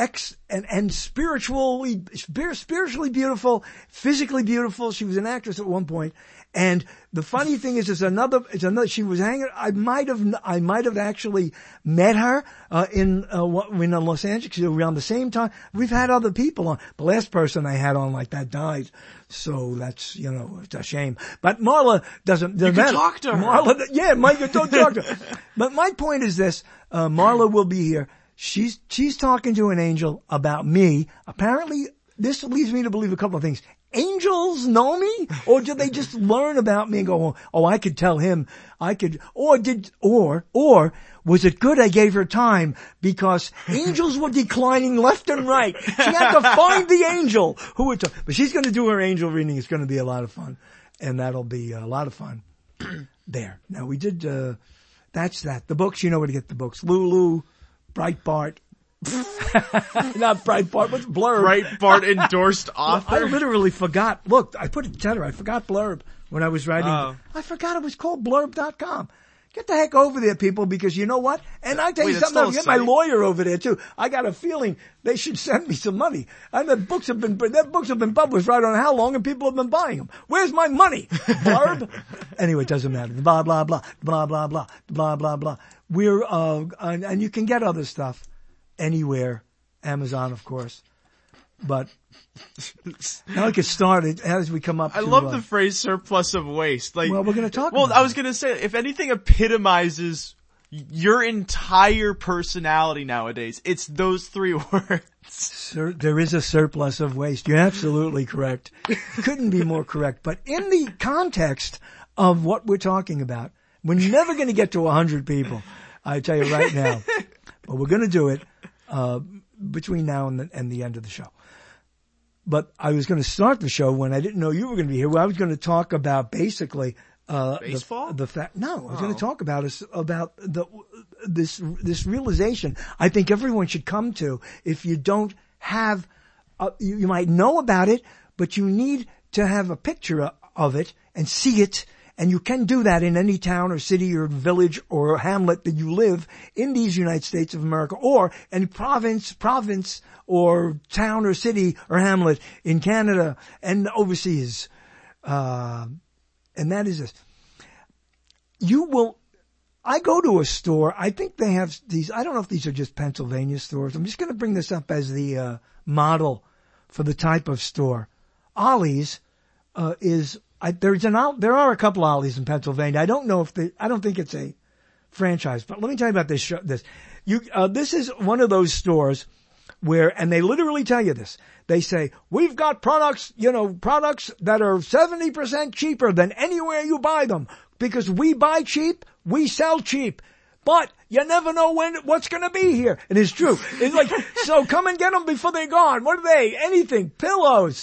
spiritually beautiful, physically beautiful. She was an actress at one point. And the funny thing is, it's another, she was hanging, I might have actually met her, in Los Angeles around the same time. We've had other people on. The last person I had on like that died. So that's, it's a shame. But Marla doesn't you can talk to her. Marla, Mike, don't talk to her. But my point is this, Marla will be here. She's talking to an angel about me. Apparently, this leads me to believe a couple of things. Angels know me? Or did they just learn about me and go, oh, I could tell him, or was it good I gave her time because angels were declining left and right. She had to find the angel who would talk. But she's going to do her angel reading. It's going to be a lot of fun. And that'll be a lot of fun there. Now we did, that That's that. The books, you know where to get the books. Lulu, Breitbart. Not Breitbart, what's Blurb? Breitbart endorsed author. I literally forgot. Look, I put it together. I forgot Blurb when I was writing. I forgot it was called Blurb.com. Get the heck over there, people, because you know what? And I tell you something, I'll get my lawyer over there too. I got a feeling they should send me some money. And their books have been published right on how long and people have been buying them. Where's my money? Blurb? Anyway, it doesn't matter. Blah, blah, blah, blah, blah, blah, blah, blah, blah. We're, and you can get other stuff anywhere. Amazon, of course. But now we get started as we come up to... I love the phrase surplus of waste. Like, well, we're going to talk about I was going to say, if anything epitomizes your entire personality nowadays, it's those 3 words. Sir, there is a surplus of waste. You're absolutely correct. Couldn't be more correct. But in the context of what we're talking about, we're never going to get to 100 people. I tell you right now. But we're going to do it between now and the end of the show. But I was going to start the show when I didn't know you were going to be here. I was going to talk about basically baseball. The fact. No, I was going to talk about this realization. I think everyone should come to. If you don't have, you might know about it, but you need to have a picture of it and see it. And you can do that in any town or city or village or hamlet that you live in these United States of America, or any province or town or city or hamlet in Canada and overseas. And that is this. I go to a store. I think they have these, I don't know if these are just Pennsylvania stores. I'm just going to bring this up as the model for the type of store. Ollie's there are a couple Ollie's in Pennsylvania. I don't think it's a franchise, but let me tell you about this. This is one of those stores where, and they literally tell you this. They say, we've got products that are 70% cheaper than anywhere you buy them because we buy cheap, we sell cheap. But you never know what's going to be here. And it's true. It's like, so come and get them before they're gone. What are they? Anything. Pillows,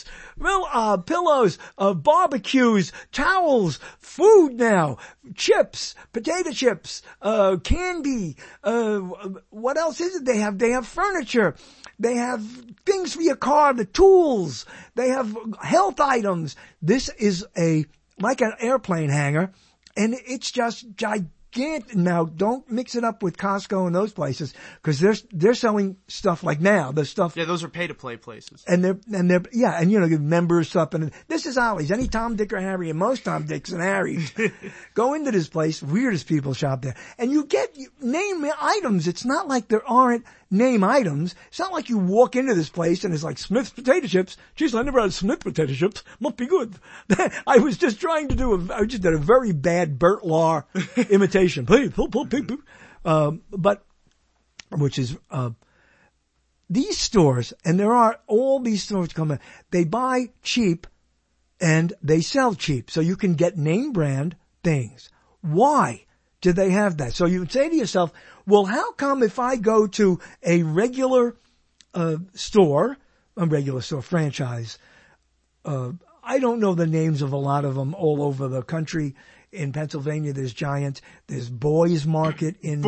barbecues, towels, food now, chips, potato chips, candy. What else is it they have? They have furniture. They have things for your car, the tools. They have health items. This is like an airplane hangar, and it's just gigantic. Now, don't mix it up with Costco and those places, because they're selling stuff like now. The stuff. Yeah, those are pay-to-play places. And they're members stuff. And this is Ollie's. Any Tom, Dick, or Harry, and most Tom, Dicks, and Harrys go into this place. Weirdest people shop there, and you name items. It's not like there aren't name items. It's not like you walk into this place and it's like Smith's potato chips. Geez, I never had Smith potato chips. Must be good. I was just trying to I just did a very bad Bert Lahr imitation. Please, but which is these stores, and there are all these stores coming. They buy cheap and they sell cheap, so you can get name brand things. Why do they have that? So you would say to yourself, well, how come if I go to a regular franchise, I don't know the names of a lot of them all over the country. In Pennsylvania, there's Giant. There's Boys Market in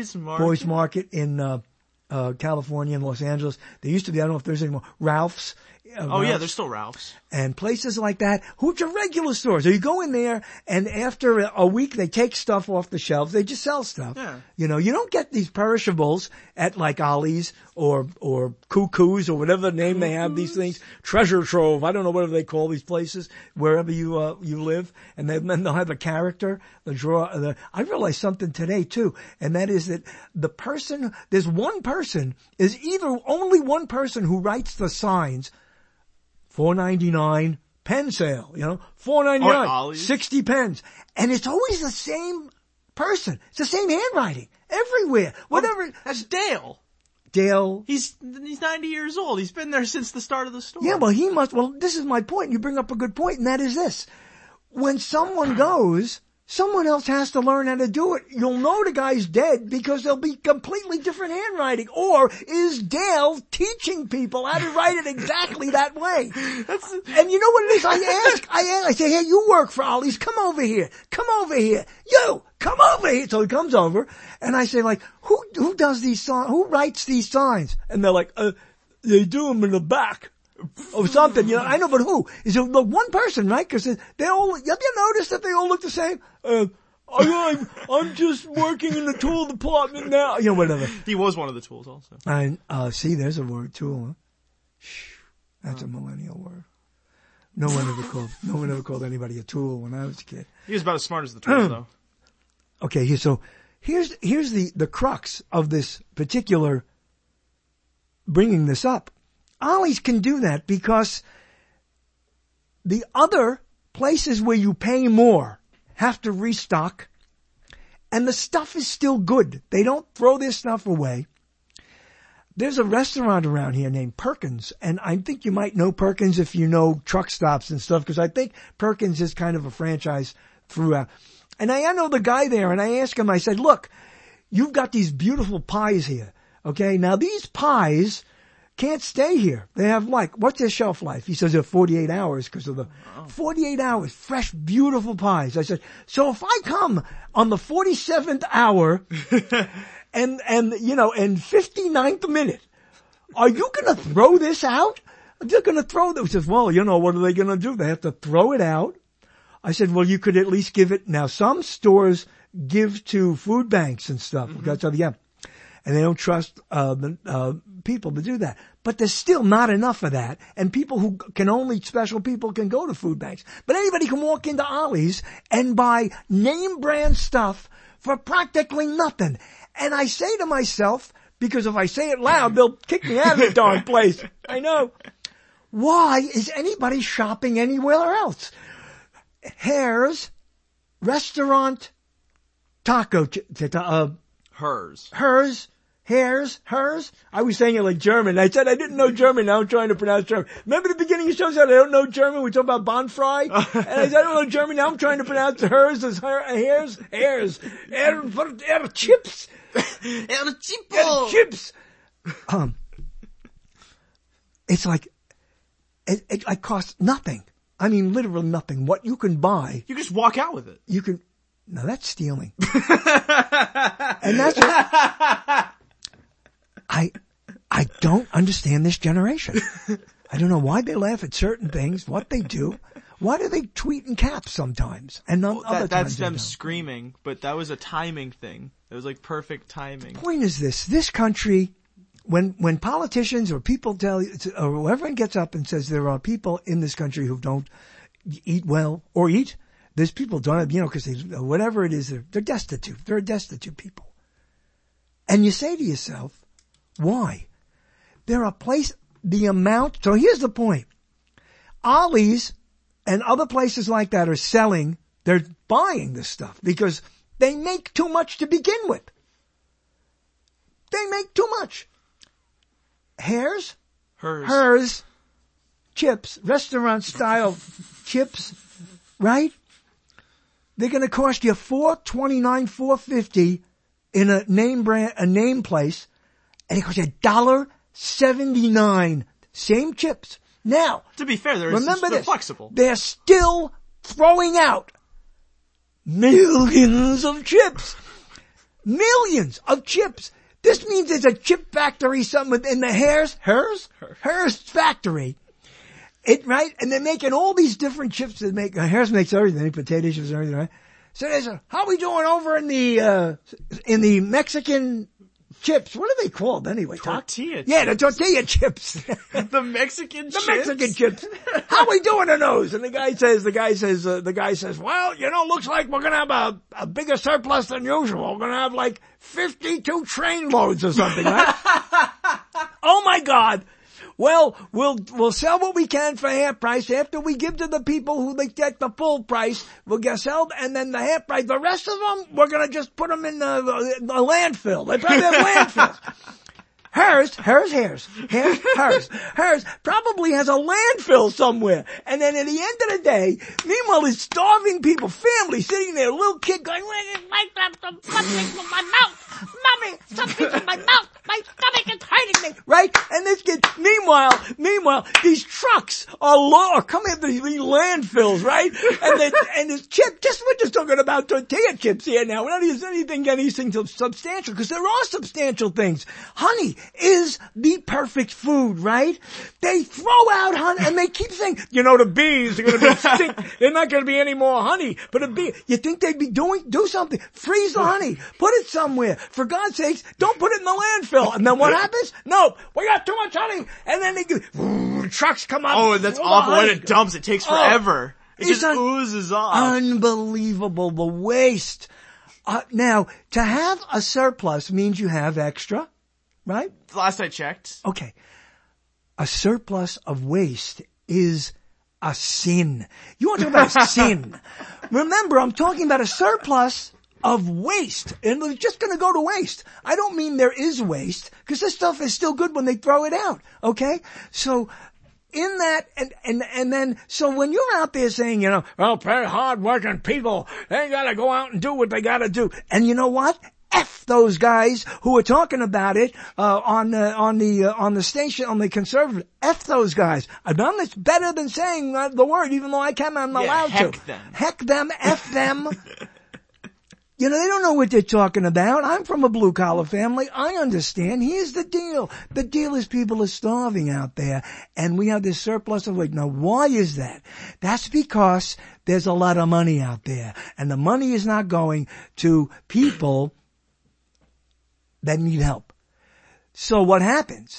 California and Los Angeles. There used to be, I don't know if there's any more, Ralph's. Yeah, there's still Ralph's. And places like that, which are regular stores. So you go in there, and after a week, they take stuff off the shelves. They just sell stuff. Yeah. You don't get these perishables at like Ollie's or Cuckoo's or whatever name they have these things. Treasure Trove. I don't know whatever they call these places, wherever you live. And then they'll have a character, the drawer. I realized something today too, and that is that there's only one person who writes the signs. $4.99 pen sale, $4.99, 60 pens. And it's always the same person. It's the same handwriting everywhere. Whatever. That's Dale. Dale. He's 90 years old. He's been there since the start of the store. Yeah, well, this is my point. You bring up a good point, and that is this. When someone goes Someone else has to learn how to do it. You'll know the guy's dead because there'll be completely different handwriting. Or is Dale teaching people how to write it exactly that way? And you know what it is? I say, hey, you work for Ollie's. Come over here. Come over here. You, come over here. So he comes over and I say like, who does these signs? Who writes these signs? And they're like, they do them in the back. Or something, you know, I know, but who? Is it the one person, right? Cause they all, have you noticed that they all look the same? I'm just working in the tool department now. You know, whatever. He was one of the tools also. And, see, there's a word, tool, huh? Shh. That's a millennial word. No one ever called anybody a tool when I was a kid. He was about as smart as the tools though. Okay, so here's the crux of this particular bringing this up. Ollie's can do that because the other places where you pay more have to restock and the stuff is still good. They don't throw their stuff away. There's a restaurant around here named Perkins, and I think you might know Perkins if you know truck stops and stuff, because I think Perkins is kind of a franchise throughout. And I know the guy there, and I asked him, I said, look, you've got these beautiful pies here, okay? Now these pies can't stay here. They have what's their shelf life? He says they're 48 hours because of the 48 hours, fresh, beautiful pies. I said, so if I come on the 47th hour and 59th minute, are you going to throw this out? They're going to throw this. He says, well, what are they going to do? They have to throw it out. I said, well, you could at least give it. Now, some stores give to food banks and stuff. Mm-hmm. And they don't trust people to do that. But there's still not enough of that. And special people can go to food banks. But anybody can walk into Ollie's and buy name brand stuff for practically nothing. And I say to myself, because if I say it loud, they'll kick me out of the darn place. I know. Why is anybody shopping anywhere else? Hare's Restaurant Taco, Hers. I was saying it like German. I said I didn't know German. Now I'm trying to pronounce German. Remember the beginning of the show said I don't know German? We talked about Bonfry. And I said I don't know German. Now I'm trying to pronounce hers as hairs. Chips. Chips. It's like, it costs nothing. I mean, literally nothing. What you can buy. You can just walk out with it. No, that's stealing. And that's what, I don't understand this generation. I don't know why they laugh at certain things, what they do. Why do they tweet in caps sometimes? And other times that's them screaming, but that was a timing thing. It was like perfect timing. Point is this country, when politicians or people tell you, or whoever gets up and says there are people in this country who don't eat well or eat, there's people don't, because whatever it is, they're destitute. They're a destitute people. And you say to yourself, why? So here's the point. Ollie's and other places like that are they're buying this stuff because they make too much to begin with. They make too much. Hers, chips, restaurant style chips, right? They're going to cost you $4.29, $4.50 in a name place, and it costs you $1.79. Same chips. Now, to be fair, they're flexible. They're still throwing out millions of chips. Millions of chips. This means there's a chip factory somewhere in the Hers factory. Right? And they're making all these different chips that Hers makes everything, potato chips and everything, right? So there's how we doing over in the Mexican chips? What are they called anyway? Tortilla chips. Yeah, the tortilla chips. The Mexican chips? The Mexican chips. How we doing on those? And the guy says, well, looks like we're gonna have a bigger surplus than usual. We're gonna have like 52 train loads or something, right? Oh my God. Well, we'll sell what we can for half price. After we give to the people who they get the full price, we'll get sold, and then the half price. The rest of them, we're gonna just put them in the landfill. They probably have landfills. hers probably has a landfill somewhere. And then at the end of the day, meanwhile, there's starving people, families sitting there, a little kid going, something from my mouth. Mommy, something from my mouth. My stomach is hurting me. Right? And this kid, meanwhile, these trucks are coming to these landfills, right? And this chip, we're just talking about tortilla chips here now. We're not using anything substantial, because there are substantial things. Honey is the perfect food, right? They throw out honey, and they keep saying, the bees are going to be stink. There's not going to be any more honey. But a bee, you think they'd be do something? Freeze the honey. Put it somewhere. For God's sakes, don't put it in the landfill. And then what happens? No, we got too much honey. And then trucks come up. Oh, and that's awful. When it dumps, it takes forever. It just oozes off. Unbelievable, the waste. Now, to have a surplus means you have extra, right? Last I checked. Okay. A surplus of waste is a sin. You want to talk about a sin. Remember, I'm talking about a surplus of waste, and it's just going to go to waste. I don't mean there is waste, because this stuff is still good when they throw it out, okay? So, in that, and then, so when you're out there saying, very hard-working people, they gotta go out and do what they gotta do. And you know what? F those guys who are talking about it, on the station, on the conservative. F those guys. It's better than saying the word, even though I'm allowed to. Heck them, F them. They don't know what they're talking about. I'm from a blue-collar family. I understand. Here's the deal. The deal is people are starving out there, and we have this surplus of weight. Now, why is that? That's because there's a lot of money out there, and the money is not going to people that need help. So what happens?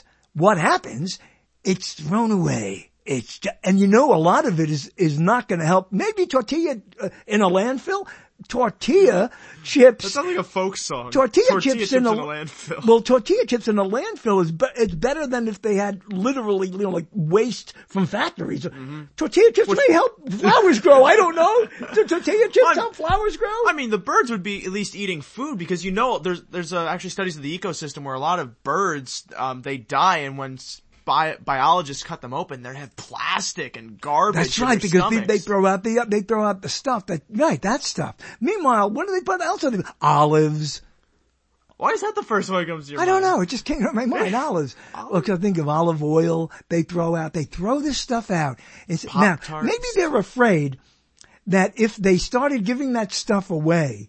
It's thrown away. And a lot of it is not going to help. Maybe tortilla in a landfill. Tortilla chips. That sounds like a folk song. Tortilla chips in a landfill. Well, tortilla chips in a landfill it's better than if they had literally, like waste from factories. Mm-hmm. Tortilla chips may help flowers grow. I don't know. Do tortilla chips help flowers grow? I mean, the birds would be at least eating food, because there's actually studies of the ecosystem where a lot of birds they die, and when biologists cut them open, they have plastic and garbage. That's right, because they throw out the stuff that stuff. Meanwhile, what do they put else? Olives. Why is that the first one that comes to your mind? I don't know. It just came to my mind. Olives. Look, I think of olive oil. They throw this stuff out. Now, maybe they're afraid that if they started giving that stuff away,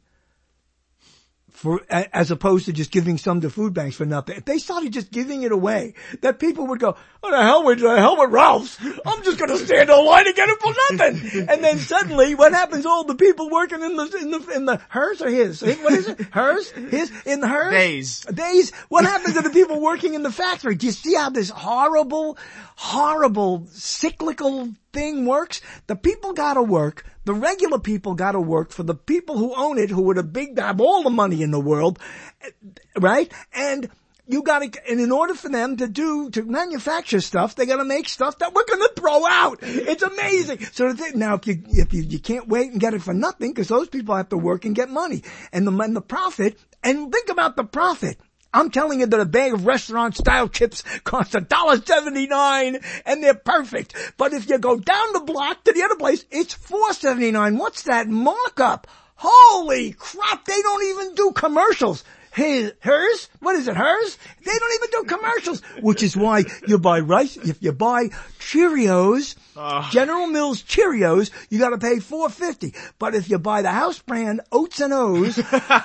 as opposed to just giving some to food banks for nothing. If they started just giving it away, that people would go, "Oh, the hell with Ralph's. I'm just going to stand in line and get it for nothing." And then suddenly, what happens? All the people working in the hers or his? What is it? Hers? His? In the hers? Days. What happens to the people working in the factory? Do you see how this horrible cyclical thing works? The people gotta work. The regular people gotta work for the people who own it, who are the big, have all the money in the world, right? And in order for them to manufacture stuff, they gotta make stuff that we're gonna throw out. It's amazing. So now, if you can't wait and get it for nothing, because those people have to work and get money, and the profit, and think about the profit. I'm telling you that a bag of restaurant-style chips costs $1.79, and they're perfect. But if you go down the block to the other place, it's $4.79. What's that markup? Holy crap, they don't even do commercials. Hers? What is it, hers? They don't even do commercials, which is why you buy rice. If you buy Cheerios, General Mills Cheerios, you gotta pay $4.50. But if you buy the house brand Oats and O's,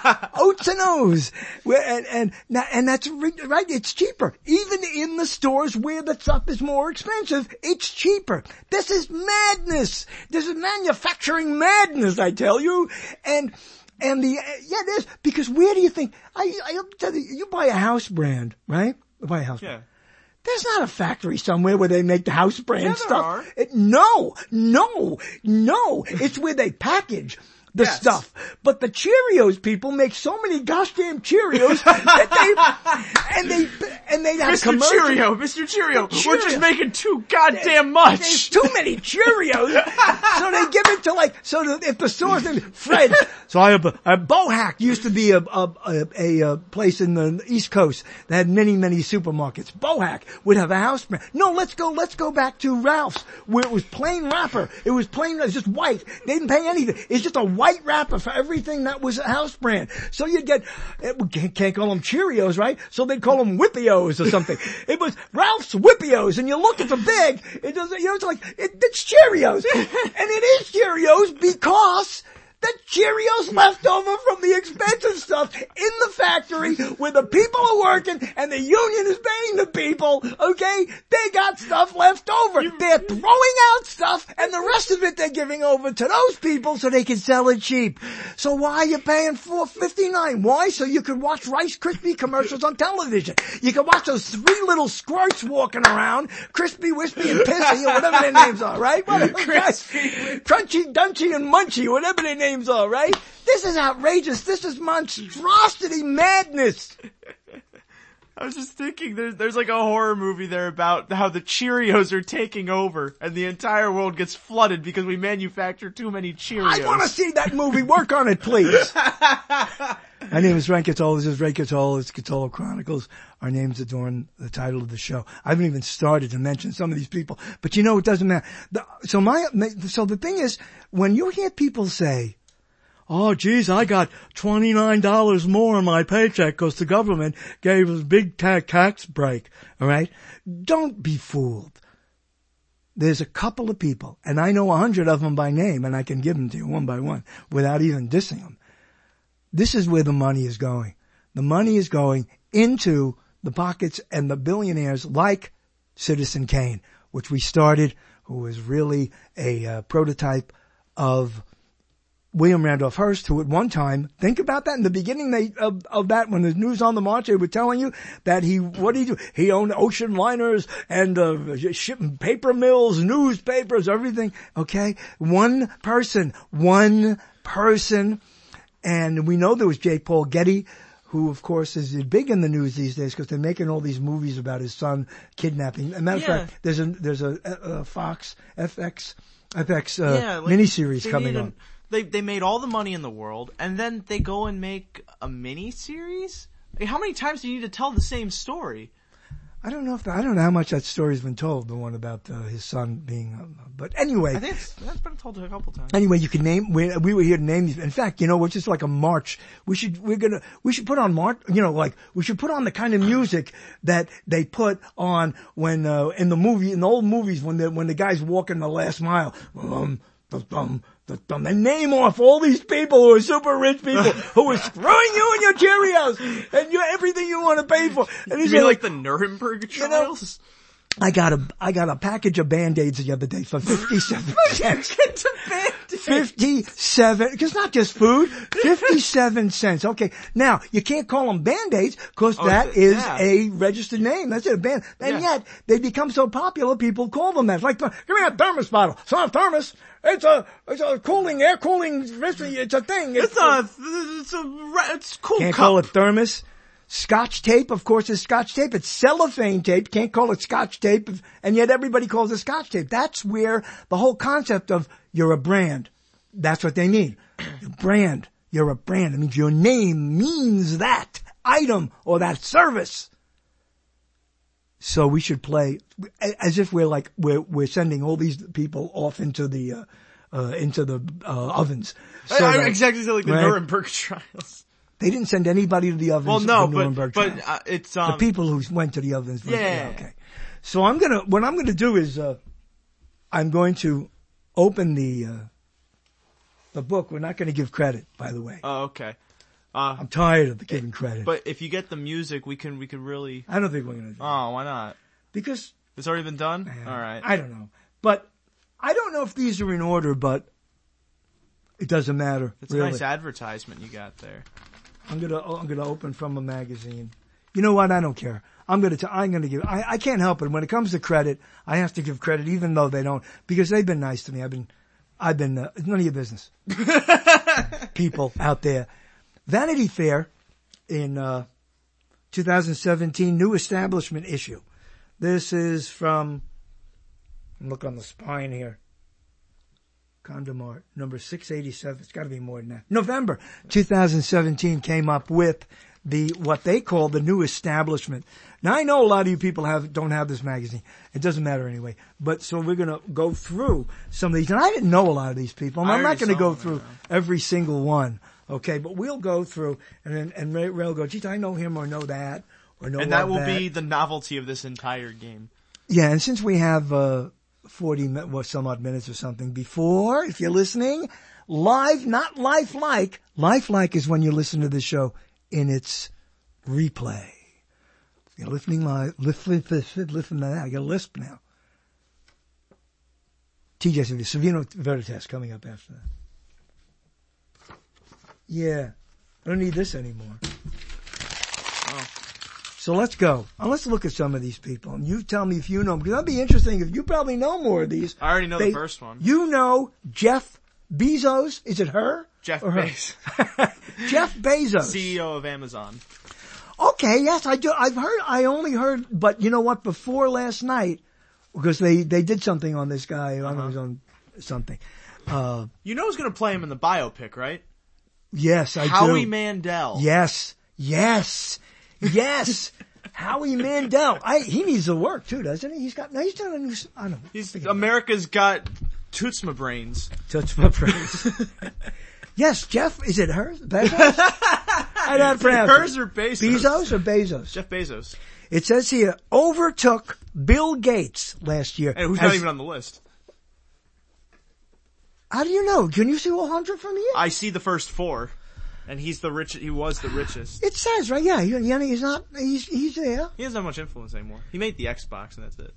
and that's right, it's cheaper. Even in the stores where the stuff is more expensive, it's cheaper. This is madness. This is manufacturing madness, I tell you. And it is, because where do you think, I'll tell you buy a house brand, right? Buy a house brand. There's not a factory somewhere where they make the house brand stuff. No. It's where they package the stuff. But the Cheerios people make so many goddamn Cheerios that they have Mr. Cheerio, we're just making too goddamn much. There's too many Cheerios. So they give it to if the store's in Fred's. So I have a Bohack used to be a place in the East Coast that had many, many supermarkets. Bohack would have a house brand. No, let's go back to Ralph's where it was plain wrapper. It was just white. They didn't pay anything. It's just a white wrapper for everything that was a house brand. So you'd get, can't call them Cheerios, right? So they'd call them Whippios or something. It was Ralph's Whippios, and you look at the big, it doesn't, it's like, it's Cheerios. And it is Cheerios because the Cheerios left over from the expensive stuff in the factory where the people are working and the union is paying the people, okay? They got stuff left over. They're throwing out stuff and the rest of it they're giving over to those people so they can sell it cheap. So why are you paying $4.59? Why? So you can watch Rice Krispie commercials on television. You can watch those three little squirts walking around, Crispy, Wispy, and Pissy, or whatever their names are, right? Crunchy, Dunchy, and Munchy, whatever their names are, right? This is outrageous. This is monstrosity madness. I was just thinking, there's like a horror movie there about how the Cheerios are taking over and the entire world gets flooded because we manufacture too many Cheerios. I want to see that movie. Work on it, please. My name is Frank Cattola. This is Ray Cattola. It's Cattola Chronicles. Our names adorn the title of the show. I haven't even started to mention some of these people, but you know, it doesn't matter. So the thing is, when you hear people say, oh, geez, I got $29 more in my paycheck because the government gave us a big tax break. All right? Don't be fooled. There's a couple of people, and I know 100 of them by name, and I can give them to you one by one without even dissing them. This is where the money is going. The money is going into the pockets and the billionaires like Citizen Kane, which we started, who was really a prototype of William Randolph Hearst, who at one time, think about that, in the beginning of that, when the news on the march, they were telling you that what did he do? He owned ocean liners and shipping paper mills, newspapers, everything, okay? One person, and we know there was J. Paul Getty, who of course is big in the news these days because they're making all these movies about his son kidnapping. As a matter of fact, there's a Fox FX miniseries coming on. They made all the money in the world, and then they go and make a mini-series? Like, how many times do you need to tell the same story? I don't know how much that story's been told, the one about his son being, but anyway. I think that's been told a couple times. Anyway, you can name, we were here to name these. In fact, we're just like a march. We should put on we should put on the kind of music that they put on when, in the old movies when the guy's walking the last mile. They name off all these people who are super rich people who are screwing you and your Cheerios and everything you want to pay for. And you mean like the Nuremberg trials? I got a package of Band-Aids the other day for 57 cents. 57, because not just food, 57 cents. Okay. Now, you can't call them Band-Aids because that is a registered name. That's it, a band. And yet, they become so popular, people call them that. It's like, give me a thermos bottle. It's not a thermos. It's a air cooling, it's a thing. It's cool. Can't call it thermos. Scotch tape, of course, is Scotch tape. It's cellophane tape. Can't call it Scotch tape. And yet everybody calls it Scotch tape. That's where the whole concept of you're a brand. That's what they mean. Brand. You're a brand. It means your name means that item or that service. So we should play as if we're sending all these people off into the ovens. So exactly like the Nuremberg trials. They didn't send anybody to the ovens. Well, no, but it's the people who went to the ovens. Yeah. Okay. So what I'm gonna do is I'm going to open the book. We're not going to give credit, by the way. Oh, okay. I'm tired of giving credit. But if you get the music, we could really. I don't think we're going to do Oh, why not? Because it's already been done. All right. I don't know, but I don't know if these are in order, but it doesn't matter. It's really a nice advertisement you got there. I'm gonna open from a magazine. You know what? I don't care. I'm gonna give. I can't help it. When it comes to credit, I have to give credit, even though they don't, because they've been nice to me. I've been. It's none of your business. people out there. Vanity Fair in 2017 new establishment issue. This is from, look on the spine here, Condemar, number 687. It's got to be more than that. November 2017 came up with what they call the new establishment. Now I know a lot of you people don't have this magazine. It doesn't matter anyway. But so we're going to go through some of these. And I didn't know a lot of these people. And I'm not going to go through every single one. Okay, but we'll go through and Ray will go, geez, I know him or know that or know and that will be the novelty of this entire game. Yeah, and since we have 40 some odd minutes or something before, if you're listening, live, not lifelike. Lifelike is when you listen to the show in its replay. You're listening live, listen to that. I got a lisp now. TJ Savino Veritas coming up after that. Yeah. I don't need this anymore. Oh. So let's go. Let's look at some of these people. And you tell me if you know them. Because that'd be interesting if you probably know more of these. I already know the first one. You know Jeff Bezos. Is it her? Jeff Bezos. Jeff Bezos. CEO of Amazon. Okay, yes, I do. I only heard, but you know what? Before last night, because they did something on this guy. I was on something. You know who's going to play him in the biopic, right? Yes, I do. Howie Mandel. Yes. Howie Mandel. He needs to work too, doesn't he? He's done a new, I don't know. He's America's got Tootsma brains. Yes, Jeff, is it her? Bezos? I don't pronounce hers or Bezos? Bezos or Bezos? Jeff Bezos. It says here, overtook Bill Gates last year. And who's not even on the list? How do you know? Can you see all 100 from here? I see the first 4. And he was the richest. It says, right? Yeah, he's there. He doesn't have much influence anymore. He made the Xbox and that's it.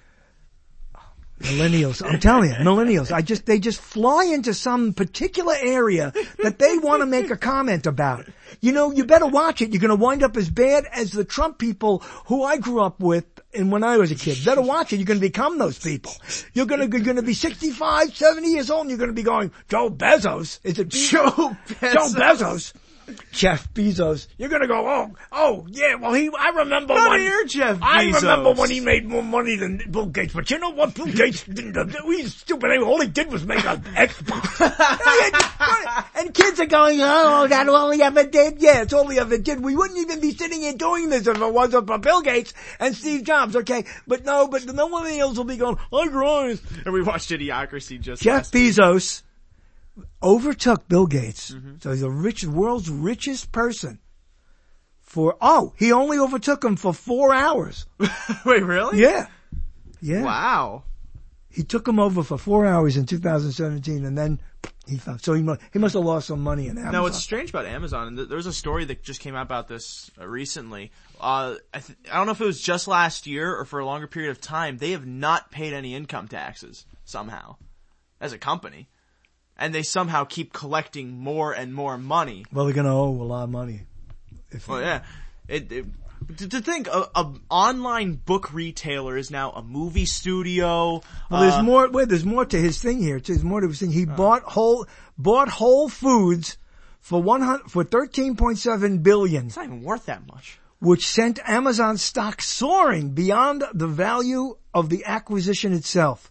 Millennials, I'm telling you, millennials. They just fly into some particular area that they want to make a comment about. You know, you better watch it. You're going to wind up as bad as the Trump people who I grew up with and when I was a kid. Better watch it. You're going to become those people. You're going to be 65, 70 years old and you're going to be going, Joe Bezos. Is it Bezos? Joe Bezos. Jeff Bezos. You're gonna go, oh, yeah, well I remember Jeff Bezos. I remember when he made more money than Bill Gates, but you know what? Bill Gates didn't, he's stupid. All he did was make an Xbox. And kids are going, oh, that's all he ever did? Yeah, it's all he ever did. We wouldn't even be sitting here doing this if it wasn't for Bill Gates and Steve Jobs, okay? But the millennials will be going, I grind. And we watched Idiocracy just Jeff Bezos overtook Bill Gates. Mm-hmm. So he's the world's richest person he only overtook him for 4 hours. Wait, really? Yeah. Yeah. Wow. He took him over for 4 hours in 2017 and then he found, so he must have lost some money in Amazon. Now what's strange about Amazon, and there's a story that just came out about this recently. I don't know if it was just last year or for a longer period of time. They have not paid any income taxes somehow as a company. And they somehow keep collecting more and more money. Well, they're going to owe a lot of money. Yeah. To think a online book retailer is now a movie studio. Well, there's more to his thing here. There's more to his thing. He bought Whole Foods for $13.7 billion. It's not even worth that much. Which sent Amazon stock soaring beyond the value of the acquisition itself.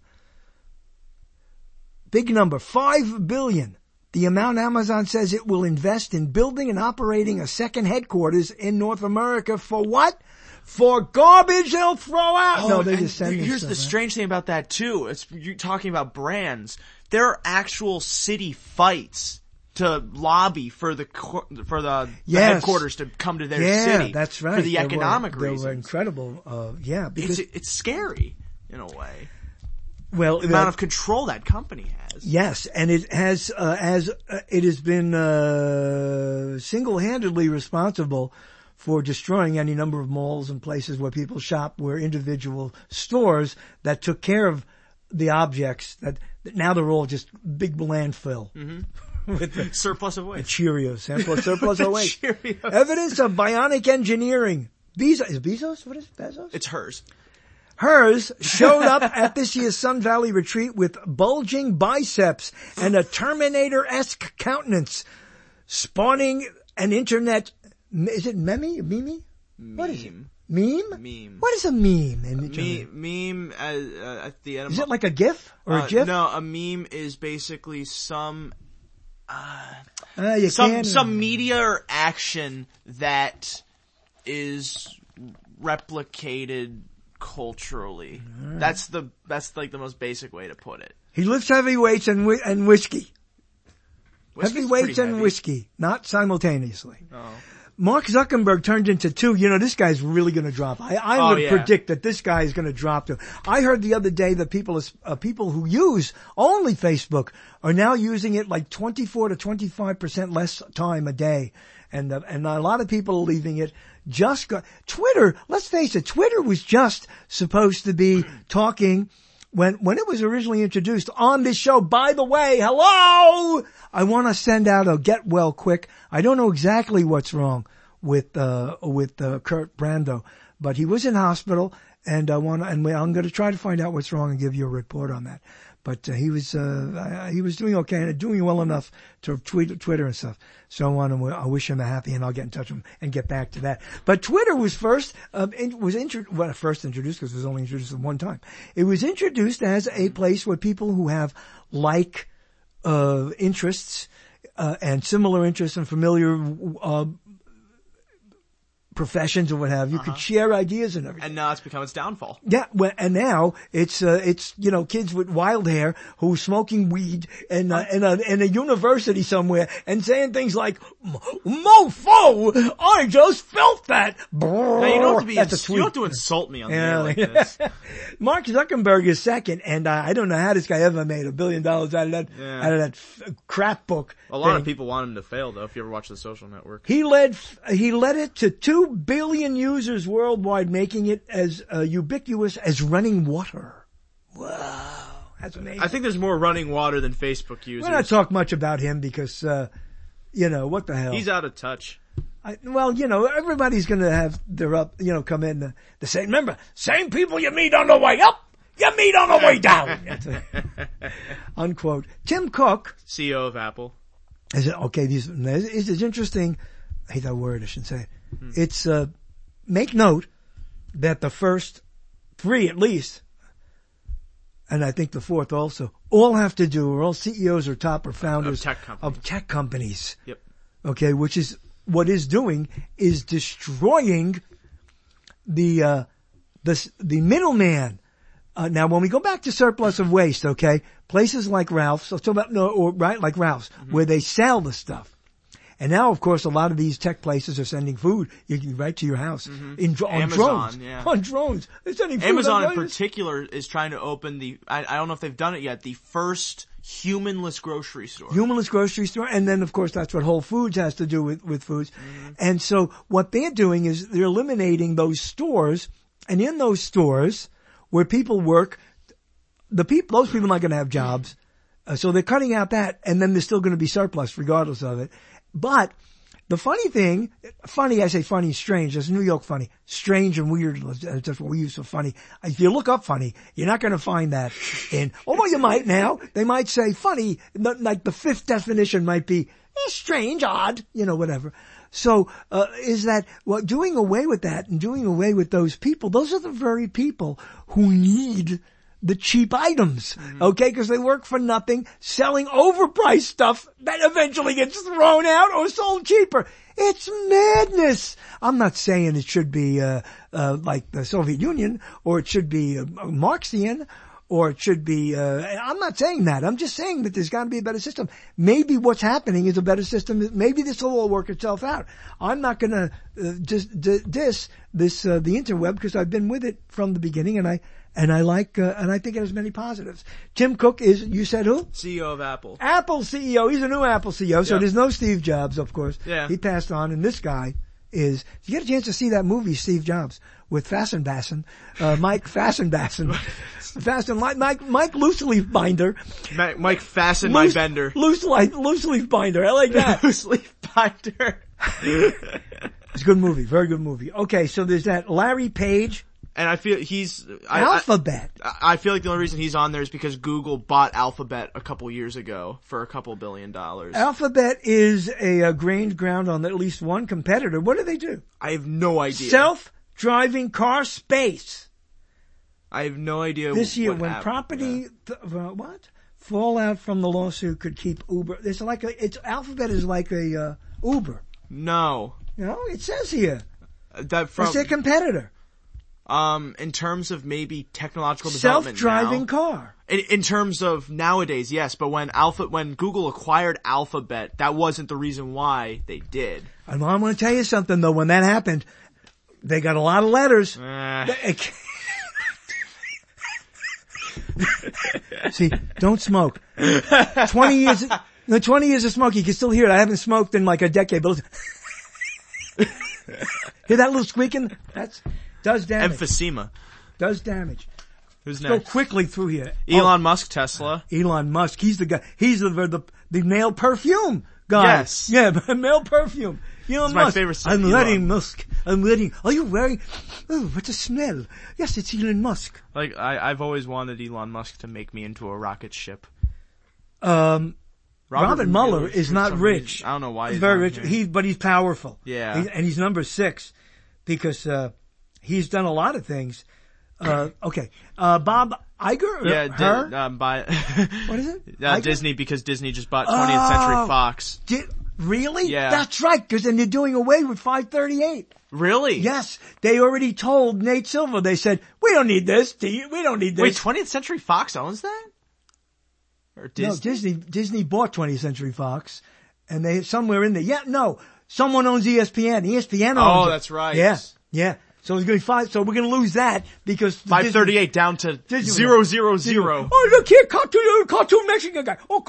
Big number, $5 billion. The amount Amazon says it will invest in building and operating a second headquarters in North America for what? For garbage they'll throw out. No, they just send Here's the strange thing about that too. You're talking about brands. There are actual city fights to lobby for the headquarters to come to their city. Yeah, that's right. For the economic reasons. They were incredible. Because it's scary in a way. Well, the amount of control that company has. Yes, and it has, it has been, single-handedly responsible for destroying any number of malls and places where people shop, where individual stores that took care of the objects that now they're all just big landfill. Mm-hmm. With the surplus of waste. The Cheerios, surplus of waste. Evidence of bionic engineering. Bezos, is Bezos? What is it? Bezos? It's hers. Hers showed up at this year's Sun Valley retreat with bulging biceps and a Terminator-esque countenance, spawning an internet, is it meme? What is it? Meme? What is a meme? Meme at the end. Is it like a GIF or a GIF? No, a meme is basically some media or action that is replicated culturally. That's like the most basic way to put it. He lifts heavy weights and whiskey. Whiskey's Heavy weights and heavy. whiskey, not simultaneously. Oh. Mark Zuckerberg turned into two. You know, this guy's really going to drop. I would predict that this guy is going to drop to. I heard the other day that people who use only Facebook are now using it like 24 to 25% less time a day. And a lot of people are leaving it. Twitter, let's face it, Twitter was just supposed to be talking when it was originally introduced on this show. By the way, hello! I want to send out a get well quick. I don't know exactly what's wrong with Kurt Brando, but he was in hospital, and I'm going to try to find out what's wrong and give you a report on that. But he was doing okay and doing well enough to tweet Twitter and stuff. So I wish him a happy, and I'll get in touch with him and get back to that. But Twitter was first introduced because it was only introduced at one time. It was introduced as a place where people who have interests and similar interests and familiar professions or what have you could share ideas and everything. And now it's become its downfall. Yeah, and now it's kids with wild hair who are smoking weed in a university somewhere and saying things like, "Mofo, I just felt that." Now, you don't have to insult me on the air like this. Mark Zuckerberg is second, and I don't know how this guy ever made $1 billion out of that crap book. A lot of people want him to fail, though. If you ever watch The Social Network, he led it to 2 billion users worldwide, making it as ubiquitous as running water. Wow, that's amazing. I think there's more running water than Facebook users. We're not talk much about him because, what the hell? He's out of touch. Everybody's going to have their come in the same. Remember, same people you meet on the way up, you meet on the way down. Unquote. Tim Cook, CEO of Apple. Is it okay? This is interesting. I hate that word. I shouldn't say it. It's, make note that the first 3 at least, and I think the 4th also, all have to do, or all CEOs or founders of tech companies. Yep. Okay, which is, what is doing is destroying the middleman. Now when we go back to surplus of waste, okay, places like Ralph's, like Ralph's, where they sell the stuff. And now, of course, a lot of these tech places are sending food right to your house on Amazon, drones. Yeah. On drones, they're sending food. Amazon in particular is trying to open I don't know if they've done it yet, the first humanless grocery store. Humanless grocery store, and then of course that's what Whole Foods has to do with foods. And so what they're doing is they're eliminating those stores, and in those stores where people work, those people are not going to have jobs, so they're cutting out that, and then there's still going to be surplus regardless of it. But the funny thing, I say funny, strange, that's New York funny, strange and weird, that's what we use for funny. If you look up funny, you're not going to find that although you might now, they might say funny, like the 5th definition might be strange, odd, whatever. So, is that, doing away with that and doing away with those people, those are the very people who need the cheap items, okay? Because they work for nothing, selling overpriced stuff that eventually gets thrown out or sold cheaper. It's madness. I'm not saying it should be like the Soviet Union, or it should be Marxian, or it should be. I'm not saying that. I'm just saying that there's got to be a better system. Maybe what's happening is a better system. Maybe this will all work itself out. I'm not going to diss the interweb because I've been with it from the beginning, and I like, and I think it has many positives. Tim Cook is, you said who? CEO of Apple. Apple CEO. He's a new Apple CEO, so there's no Steve Jobs, of course. Yeah. He passed on, and this guy is, if you get a chance to see that movie, Steve Jobs, with Fassenbassen, Mike Fassenbassen, Mike Looseleaf Binder. Mike Fasten My Bender. Looseleaf Binder. I like that. Looseleaf Binder. It's a good movie. Very good movie. Okay, so there's that. Larry Page And I feel he's... Alphabet. I feel like the only reason he's on there is because Google bought Alphabet a couple years ago for a couple $1 billion. Alphabet is a gained ground on at least one competitor. What do they do? I have no idea. Self-driving car space. I have no idea. This year, when property... Fallout from the lawsuit could keep Uber. Alphabet is like a Uber. No. No, it says here. It's their competitor. In terms of maybe technological development, self-driving car. In terms of nowadays, yes, but when Google acquired Alphabet, that wasn't the reason why they did. I'm going to tell you something though. When that happened, they got a lot of letters. See, don't smoke. 20 years of smoke, you can still hear it. I haven't smoked in like a decade, but hear that little squeaking? Does damage. Emphysema. Does damage. Who's next? Go quickly through here. Elon Musk, Tesla. Elon Musk, he's the guy. He's the male perfume guy. Yes. Yeah, male perfume. Elon Musk. My favorite. I'm letting Musk. Are you wearing? Oh, what a smell! Yes, it's Elon Musk. Like I've always wanted Elon Musk to make me into a rocket ship. Robert Mueller is not rich. Reason. I don't know why. He's very rich. But he's powerful. Yeah. And he's number 6 because he's done a lot of things. Okay. Bob Iger? Yeah. What is it? Disney, because Disney just bought 20th Century Fox. Really? Yeah. That's right, because then they're doing away with 538. Really? Yes. They already told Nate Silver, they said, we don't need this. We don't need this. Wait, 20th Century Fox owns that? Or Disney? No, Disney bought 20th Century Fox, and they somewhere in there. Yeah, no. Someone owns ESPN. ESPN owns it. That's right. Yeah. So it's going to be 5. So we're going to lose that because 538 down to 000. Oh, look here, cartoon Mexican guy. Oh,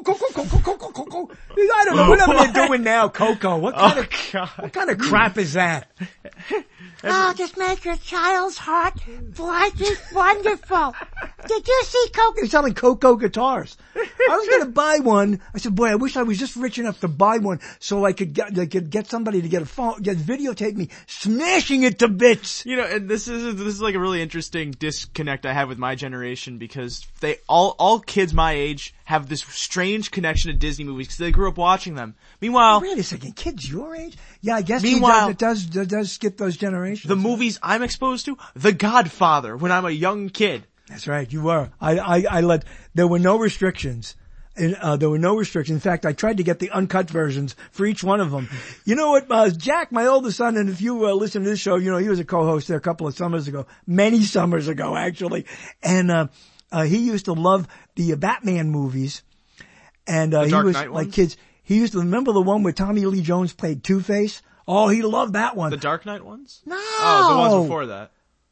I don't know whatever they're doing now. Coco. What kind of crap is that? Oh, just make your child's heart bright and wonderful. Did you see Coco? They're selling Coco guitars. I was going to buy one. I said, boy, I wish I was just rich enough to buy one so I could get somebody to get a phone, videotape me smashing it to bits. You know, and this is like a really interesting disconnect I have with my generation because they all kids my age have this strange connection to Disney movies because they grew up watching them. Meanwhile, wait a second, kids your age? Yeah, I guess it does skip those generations. The movies I'm exposed to, The Godfather, when I'm a young kid. That's right, you were. There were no restrictions. There were no restrictions. In fact, I tried to get the uncut versions for each one of them. You know what, Jack, my oldest son, and if you listen to this show, you know, he was a co-host there a couple of summers ago. Many summers ago, actually. And, he used to love the Batman movies. And, he was like ones? Kids. He used to remember the one where Tommy Lee Jones played Two-Face. Oh, he loved that one. The Dark Knight ones? No. Oh, the ones before that.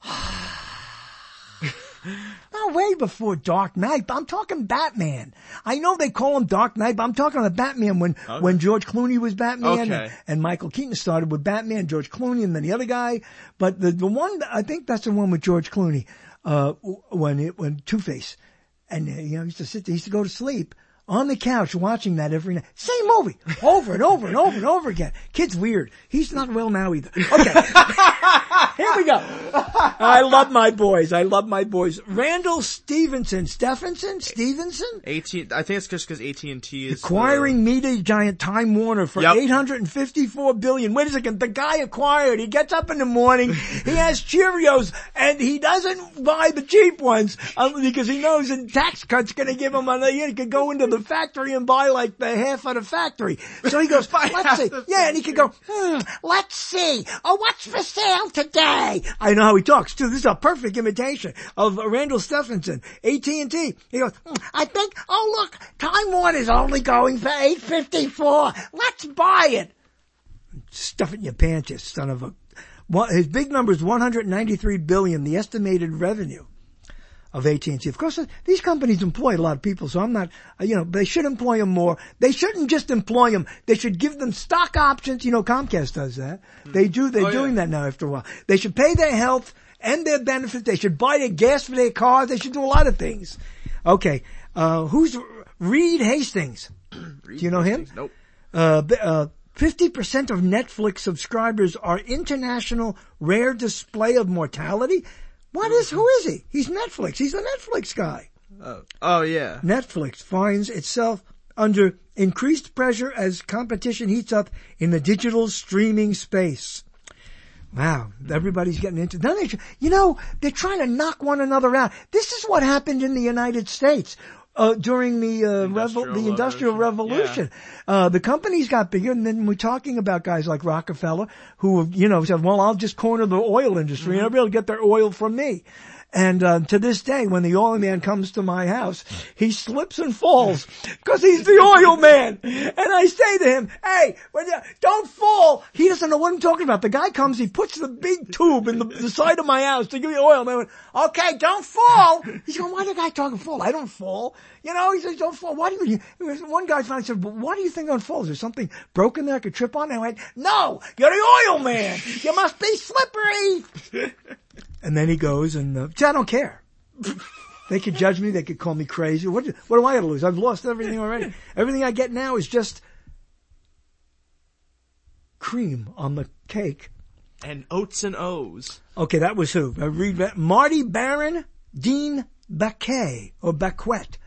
No, way before Dark Knight. I'm talking Batman. I know they call him Dark Knight, but I'm talking about Batman when George Clooney was Batman and Michael Keaton started with Batman, George Clooney, and then the other guy. But the one, I think that's the one with George Clooney, when Two-Face. And, he used to go to sleep on the couch watching that every night. Same movie. Over and over and over and over again. Kid's weird. He's not well now either. Okay. Here we go. I love my boys. Randall Stevenson. Stevenson? I think it's just because AT&T is acquiring media giant Time Warner for $854 billion. Wait a second. The guy acquired. He gets up in the morning. He has Cheerios and he doesn't buy the cheap ones because he knows the tax cut's going to give him he could go into the factory and buy like the half of the factory. So he goes, let's see. Yeah, and he could go, let's see. Oh, what's for sale today? I know how he talks too. This is a perfect imitation of Randall Stephenson, AT&T. He goes, I think, oh look, Time Warner is only going for $854. Let's buy it. Stuff it in your pants, you son of a. His big number is $193 billion, the estimated revenue of AT&T. Of course, these companies employ a lot of people, so I'm not, they should employ them more. They shouldn't just employ them. They should give them stock options. Comcast does that. They're doing that now after a while. They should pay their health and their benefits. They should buy their gas for their cars. They should do a lot of things. Okay. Who's Reed Hastings? Do you know him? Nope. 50% of Netflix subscribers are international rare display of mortality. Who is he? He's Netflix. He's the Netflix guy. Oh, yeah. Netflix finds itself under increased pressure as competition heats up in the digital streaming space. Wow, everybody's getting into it. They're trying to knock one another out. This is what happened in the United States. During the Industrial Revolution. Yeah. The companies got bigger, and then we're talking about guys like Rockefeller who, said, well, I'll just corner the oil industry and everybody will get their oil from me. And to this day, when the oil man comes to my house, he slips and falls because he's the oil man. And I say to him, hey, don't fall. He doesn't know what I'm talking about. The guy comes, he puts the big tube in the side of my house to give me oil. And I went, okay, don't fall. He's going, why the guy talking fall? I don't fall. He says, don't fall. Why do you? One guy finally said, well, why do you think I don't fall? Is there something broken there I could trip on? And I went, no, you're the oil man. You must be slippery. And then he goes and, I don't care. They could judge me. They could call me crazy. What do I got to lose? I've lost everything already. Everything I get now is just cream on the cake. And oats and O's. Okay, that was who? I read that. Marty Baron, Dean Baquet, or Beckwith,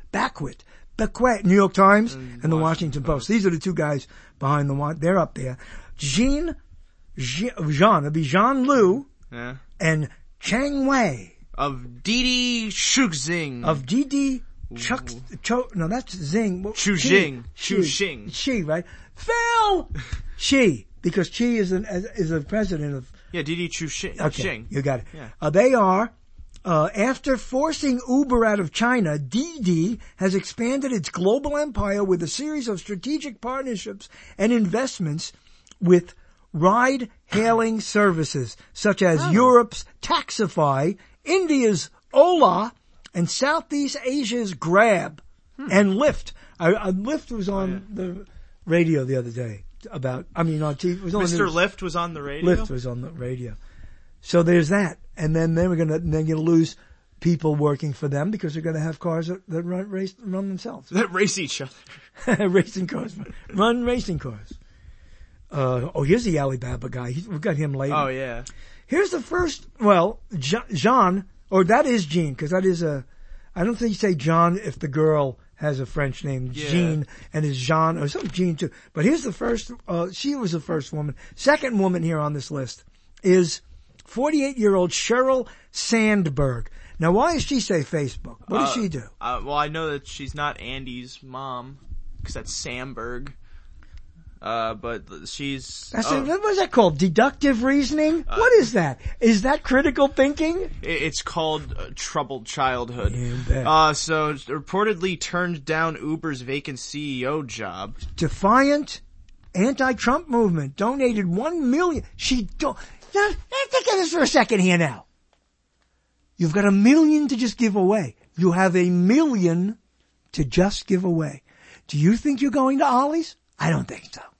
New York Times and the Washington Post. These are the two guys behind the one. They're up there. Jean, it'd be Jean Liu. Yeah. And Chang Wei. Of Didi Chuxing. Of Didi no, that's Zing. Chuxing. Chuxing. Xi, right? Phil! Xi. Because Xi is the president of... Yeah, Didi Chuxing. Okay, you got it. Yeah. They are... after forcing Uber out of China, Didi has expanded its global empire with a series of strategic partnerships and investments with ride-hailing services such as Europe's Taxify, India's Ola, and Southeast Asia's Grab and Lyft. Lyft was on the radio the other day on TV. Mr. Lyft was on the radio? Lyft was on the radio. So there's that. And then they're going to lose people working for them because they're going to have cars that run themselves. That race each other. Racing cars. Run racing cars. Here's the Alibaba guy. We've got him later. Oh, yeah. Here's the first, Jean, or that is Jean, because that is I don't think you say John if the girl has a French name, Jean, and is Jean, or some Jean too. But here's the first, she was the first woman. Second woman here on this list is 48-year-old Sheryl Sandberg. Now, why does she say Facebook? What does she do? Well, I know that she's not Andy's mom, because that's Samberg. But she's... What was that called? Deductive reasoning? What is that? Is that critical thinking? It's called troubled childhood. Yeah, so reportedly turned down Uber's vacant CEO job. Defiant anti-Trump movement donated $1 million. Think of this for a second here now. You've got $1 million to just give away. You have $1 million to just give away. Do you think you're going to Ollie's? I don't think so.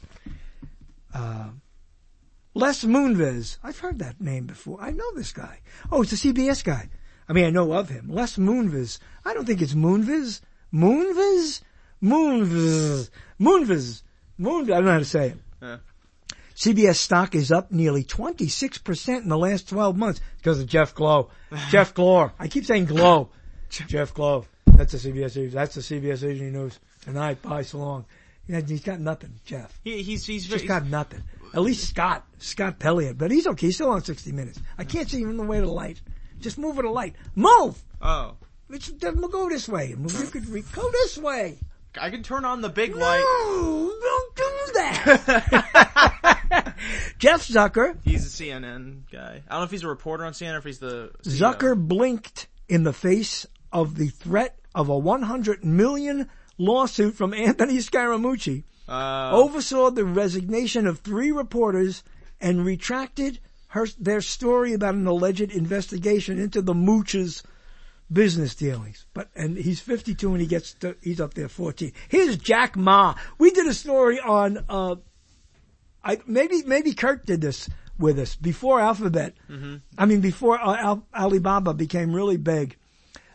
Les Moonves. I've heard that name before. I know this guy. Oh, it's a CBS guy. I mean, I know of him. Les Moonves. I don't think it's Moonves. Moonves? Moonves. Moonves. Moonves. I don't know how to say it. Yeah. CBS stock is up nearly 26% in the last 12 months because of Jeff Glow. Jeff Glor. I keep saying Glow. Jeff Glow. That's the CBS News. That's the CBS Evening News. Tonight, bye so long. He's got nothing, Jeff. He's just got nothing. At least Scott Pelliot, but he's okay. He's still on 60 Minutes. I can't see him in the way of the light. Just move it a light. Move! Oh. We'll go this way. Go this way. I can turn on the big light. No, don't do that. Jeff Zucker. He's a CNN guy. I don't know if he's a reporter on CNN or if he's the CEO. Zucker blinked in the face of the threat of a $100 million lawsuit from Anthony Scaramucci, oversaw the resignation of 3 reporters and retracted their story about an alleged investigation into the Mooch's business dealings. And he's 52 and he's up there 14. Here's Jack Ma. We did a story on, maybe Kurt did this with us before Alphabet. Mm-hmm. I mean, before Alibaba became really big.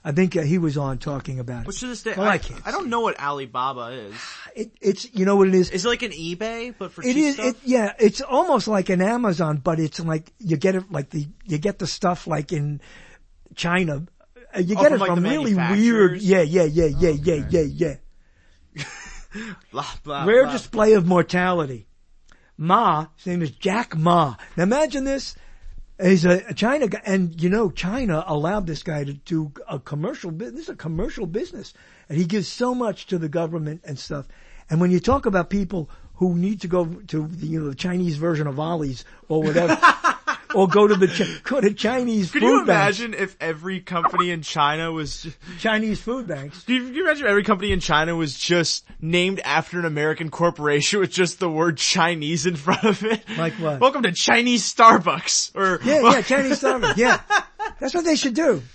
I think he was on talking about it. Which to this day, Well, I don't know what Alibaba is. It's you know what it is? Is it like an eBay, but for It cheap is. stuff? It's almost like an Amazon, but it's like you get it like you get the stuff like in China. You get from, it like, from the really weird. manufacturers? Yeah. Blah, blah, Rare blah. display of mortality. Ma, his name is Jack Ma. Now imagine this. He's a China guy, and you know, China allowed this guy to do a commercial business. This is a commercial business. And he gives so much to the government and stuff. And when you talk about people who need to go to the Chinese version of Ollie's or whatever, or go to the Chinese Could food you banks. imagine if every company in China was Chinese food banks? Could you imagine if every company in China was just named after an American corporation with just the word Chinese in front of it? Like what? Welcome to Chinese Starbucks. Or Yeah, Chinese Starbucks. Yeah, that's what they should do.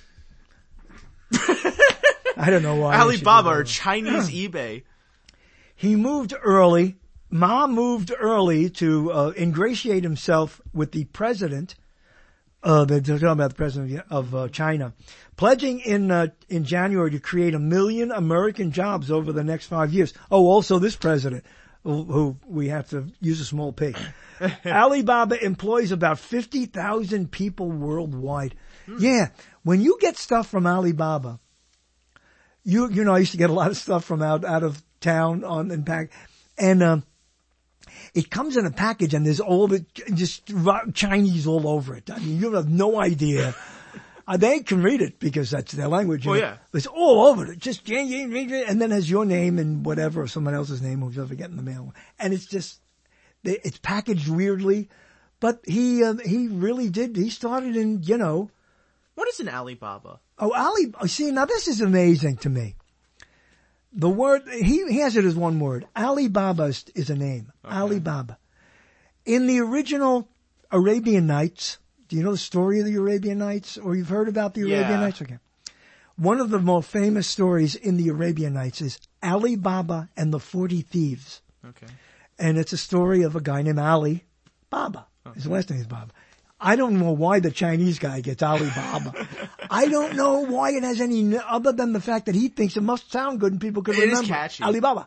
I don't know why. Alibaba or Chinese eBay. He moved early. Ma moved early to ingratiate himself with the president. They're talking about the president of China, pledging in January to create 1 million American jobs over the next 5 years. Oh, also this president, who we have to use a small p. Alibaba employs about 50,000 people worldwide. Yeah, when you get stuff from Alibaba, you know I used to get a lot of stuff from out of town in pack, and it comes in a package and there's all the just Chinese all over it. I mean, you have no idea. They can read it because that's their language. Oh, yeah. It's all over it. Just, and then has your name and whatever, or someone else's name who's ever getting the mail. And it's just, it's packaged weirdly. But he really did, he started in, What is an Alibaba? See, now this is amazing to me. The word, he has it as one word. Alibaba is a name. Okay. Alibaba. In the original Arabian Nights, do you know the story of the Arabian Nights? Or you've heard about the Arabian Nights? Okay. One of the more famous stories in the Arabian Nights is Alibaba and the 40 Thieves. Okay. And it's a story of a guy named Ali Baba. Okay. His last name is Baba. I don't know why the Chinese guy gets Alibaba. I don't know why it has any other than the fact that he thinks it must sound good and people can remember. It is catchy. Alibaba.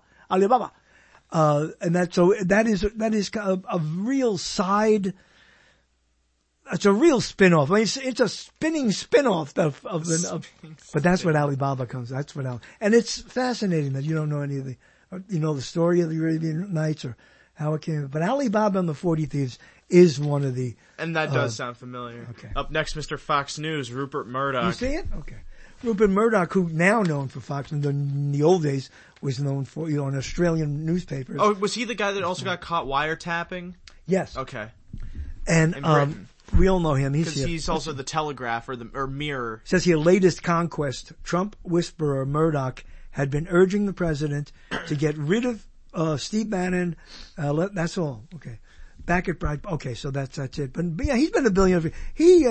And that is a real side. It's a real spin-off. I mean, it's a spinning spin-off but that's what Alibaba comes. That's what and it's fascinating that you don't know any of the story of the Arabian Nights or how it came. But Alibaba and the 40 Thieves is one of the. And that does sound familiar. Okay. Up next, Mr. Fox News, Rupert Murdoch. You see it? Okay. Rupert Murdoch, who now known for Fox, and in the old days was known for, in Australian newspapers. Oh, was he the guy that also got caught wiretapping? Yes. Okay. And, we all know him. He's also the Telegraph or Mirror. Says here, latest conquest. Trump whisperer Murdoch had been urging the president to get rid of Steve Bannon. That's all. Okay. Back at Bright. Okay, so that's it. But yeah, he's been a billionaire. He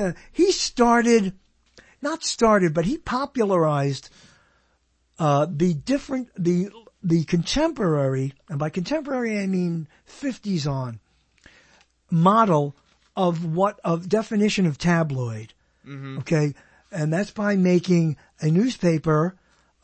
popularized the contemporary, and by contemporary I mean 50s on, model of definition of tabloid. Mm-hmm. Okay, and that's by making a newspaper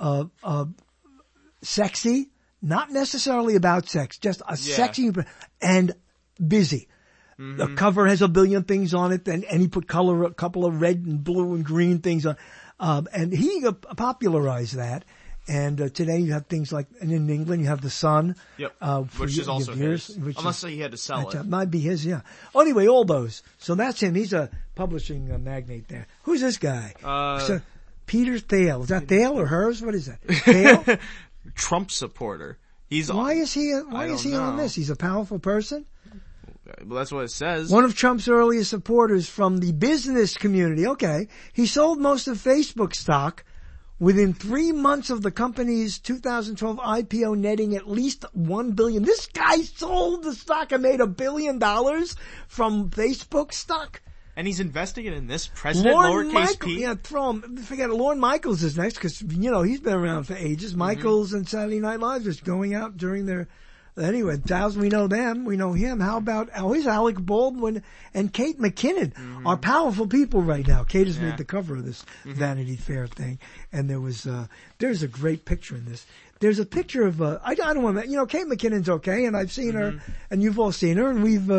sexy, not necessarily about sex, just sexy and busy. Mm-hmm. The cover has a billion things on it, and he put a couple of red and blue and green things on, and he popularized that. And today you have things like, and in England you have the Sun. Yep. Which is also his. Unless he had to sell it. That might be his, yeah. Anyway, all those. So that's him. He's a publishing magnate there. Who's this guy? So, Peter Thiel. Is that Thiel or hers? What is that? Thiel? Trump supporter. Why is he on this? He's a powerful person? Well, that's what it says. One of Trump's earliest supporters from the business community. Okay. He sold most of Facebook stock within 3 months of the company's 2012 IPO, netting at least $1 billion. This guy sold the stock and made $1 billion from Facebook stock. And he's investing it in this president, lowercase p? Yeah, forget it. Lorne Michaels is next because, he's been around for ages. Michaels and Saturday Night Live is going out during their Anyway, Giles, we know them. We know him. How about, here's Alec Baldwin and Kate McKinnon are powerful people right now. Kate has made the cover of this Vanity Fair thing. And there's a great picture in this. There's a picture of, I don't want to, Kate McKinnon's okay, and I've seen her, and you've all seen her, and we've,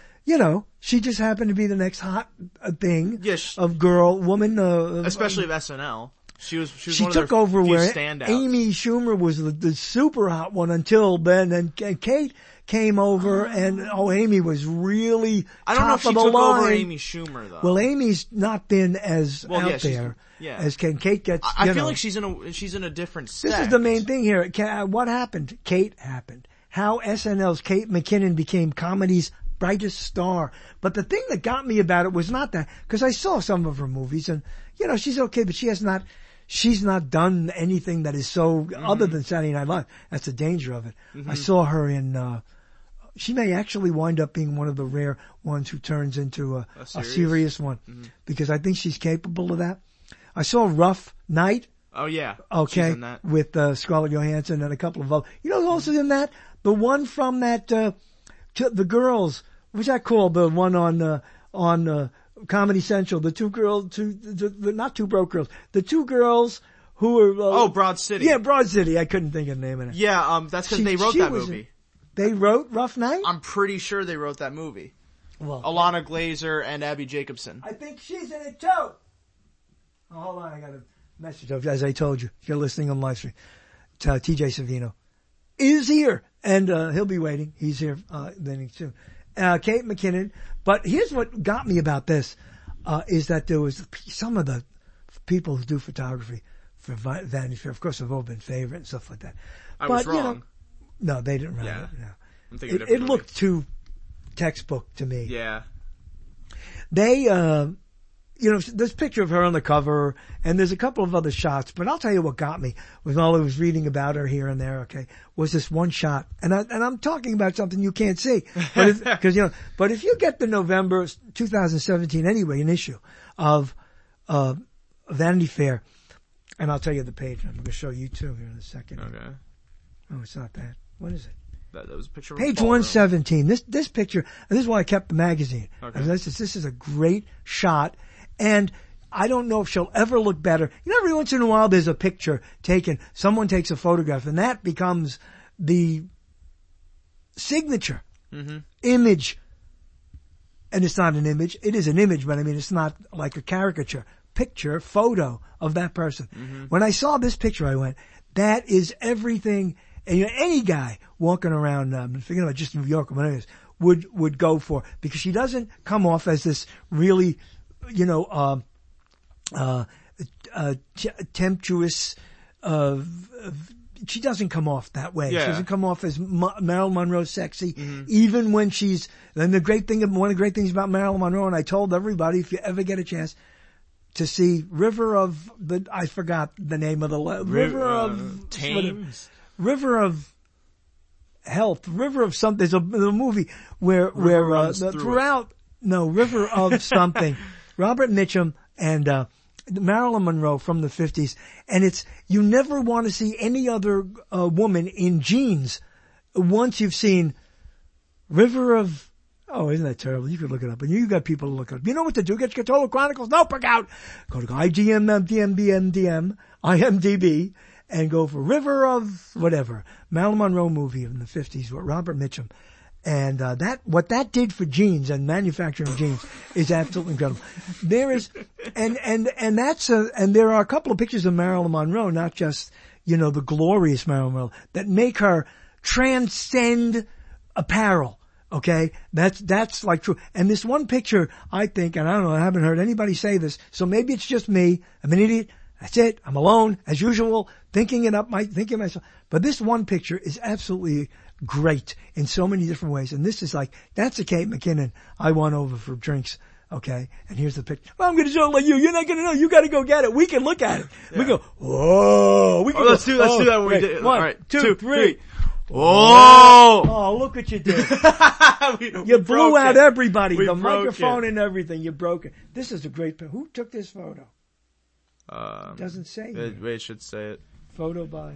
she just happened to be the next hot thing of woman. Especially of SNL. She she one took of their over few where standouts. Amy Schumer was the super hot one until then, and Kate came over, and Amy was really I don't know if she top of the took line. over Amy Schumer though. Well, Amy's not been as out there as Kate gets. I feel like she's in a different sect. This is the main thing here. What happened? Kate happened. How SNL's Kate McKinnon became comedy's brightest star. But the thing that got me about it was not that, because I saw some of her movies, and she's okay, but she's not done anything that is so other than Saturday Night Live. That's the danger of it. I saw her in. She may actually wind up being one of the rare ones who turns into a serious one, because I think she's capable of that. I saw Rough Night. Oh yeah. Okay. She's in that. With Scarlett Johansson and a couple of others. You know who's also in that? The one from that the girls. What's that called? The one on Comedy Central. The two girls, not two broke girls. The two girls who are Broad City. Yeah, Broad City. I couldn't think of the name of it. Yeah, that's because they wrote that movie. They wrote Rough Night? I'm pretty sure they wrote that movie. Well, Alana Glazer and Abby Jacobson. I think she's in it too. Oh, hold on, I got a message. As I told you, if you're listening on live stream, TJ Savino is here, and he'll be waiting. He's here then soon. Kate McKinnon. But here's what got me about this, is that there was some of the people who do photography for Vanity Fair, of course, have all been favorite and stuff like that. I was wrong. No, they didn't write it. No. I'm thinking it looked too textbook to me. Yeah. They, there's a picture of her on the cover, and there's a couple of other shots, but I'll tell you what got me with all I was reading about her here and there, okay, was this one shot. And I'm talking about something you can't see. But but if you get the November 2017 anyway, an issue of, Vanity Fair, and I'll tell you the page, I'm going to show you too here in a second. Okay. Oh, it's not that. What is it? That was a picture of Page 117. This picture, and this is why I kept the magazine. Okay. And this is a great shot, and I don't know if she'll ever look better. Every once in a while there's a picture taken, someone takes a photograph, and that becomes the signature image. And it's not an image. It is an image, but I mean, it's not like a caricature. Photo of that person. When I saw this picture, I went, that is everything. And any guy walking around, forget about just New York or whatever it is, would go for, because she doesn't come off as this really, temptuous, she doesn't come off that way. Yeah. She doesn't come off as Marilyn Monroe sexy, even when one of the great things about Marilyn Monroe, and I told everybody, if you ever get a chance to see I forgot the name of the River of Thames. River of Health, River of something. There's a movie where River of something. Robert Mitchum and Marilyn Monroe from the 50s, and you never want to see any other woman in jeans once you've seen River of. Oh, isn't that terrible? You could look it up, and you got people to look it up. You know what to do? Get your Catola Chronicles notebook out. Go to IMDb, and go for River of whatever, Marilyn Monroe movie in the 50s with Robert Mitchum. And what that did for jeans and manufacturing jeans is absolutely incredible. There is, and there are a couple of pictures of Marilyn Monroe, not just, the glorious Marilyn Monroe, that make her transcend apparel. Okay? That's like true. And this one picture, I think, and I don't know, I haven't heard anybody say this, so maybe it's just me. I'm an idiot. That's it. I'm alone, as usual, thinking myself. But this one picture is absolutely great in so many different ways. And this is that's a Kate McKinnon I want over for drinks. Okay. And here's the picture. Well, I'm going to show it like you. You're not going to know. You got to go get it. We can look at it. Yeah. We go, whoa. Let's do that when we did. 1, 2, 3. Whoa! Oh, look what you did. You blew out everybody. The microphone and everything. You broke it. This is a great picture. Who took this photo? It doesn't say. It should say it. Photo by.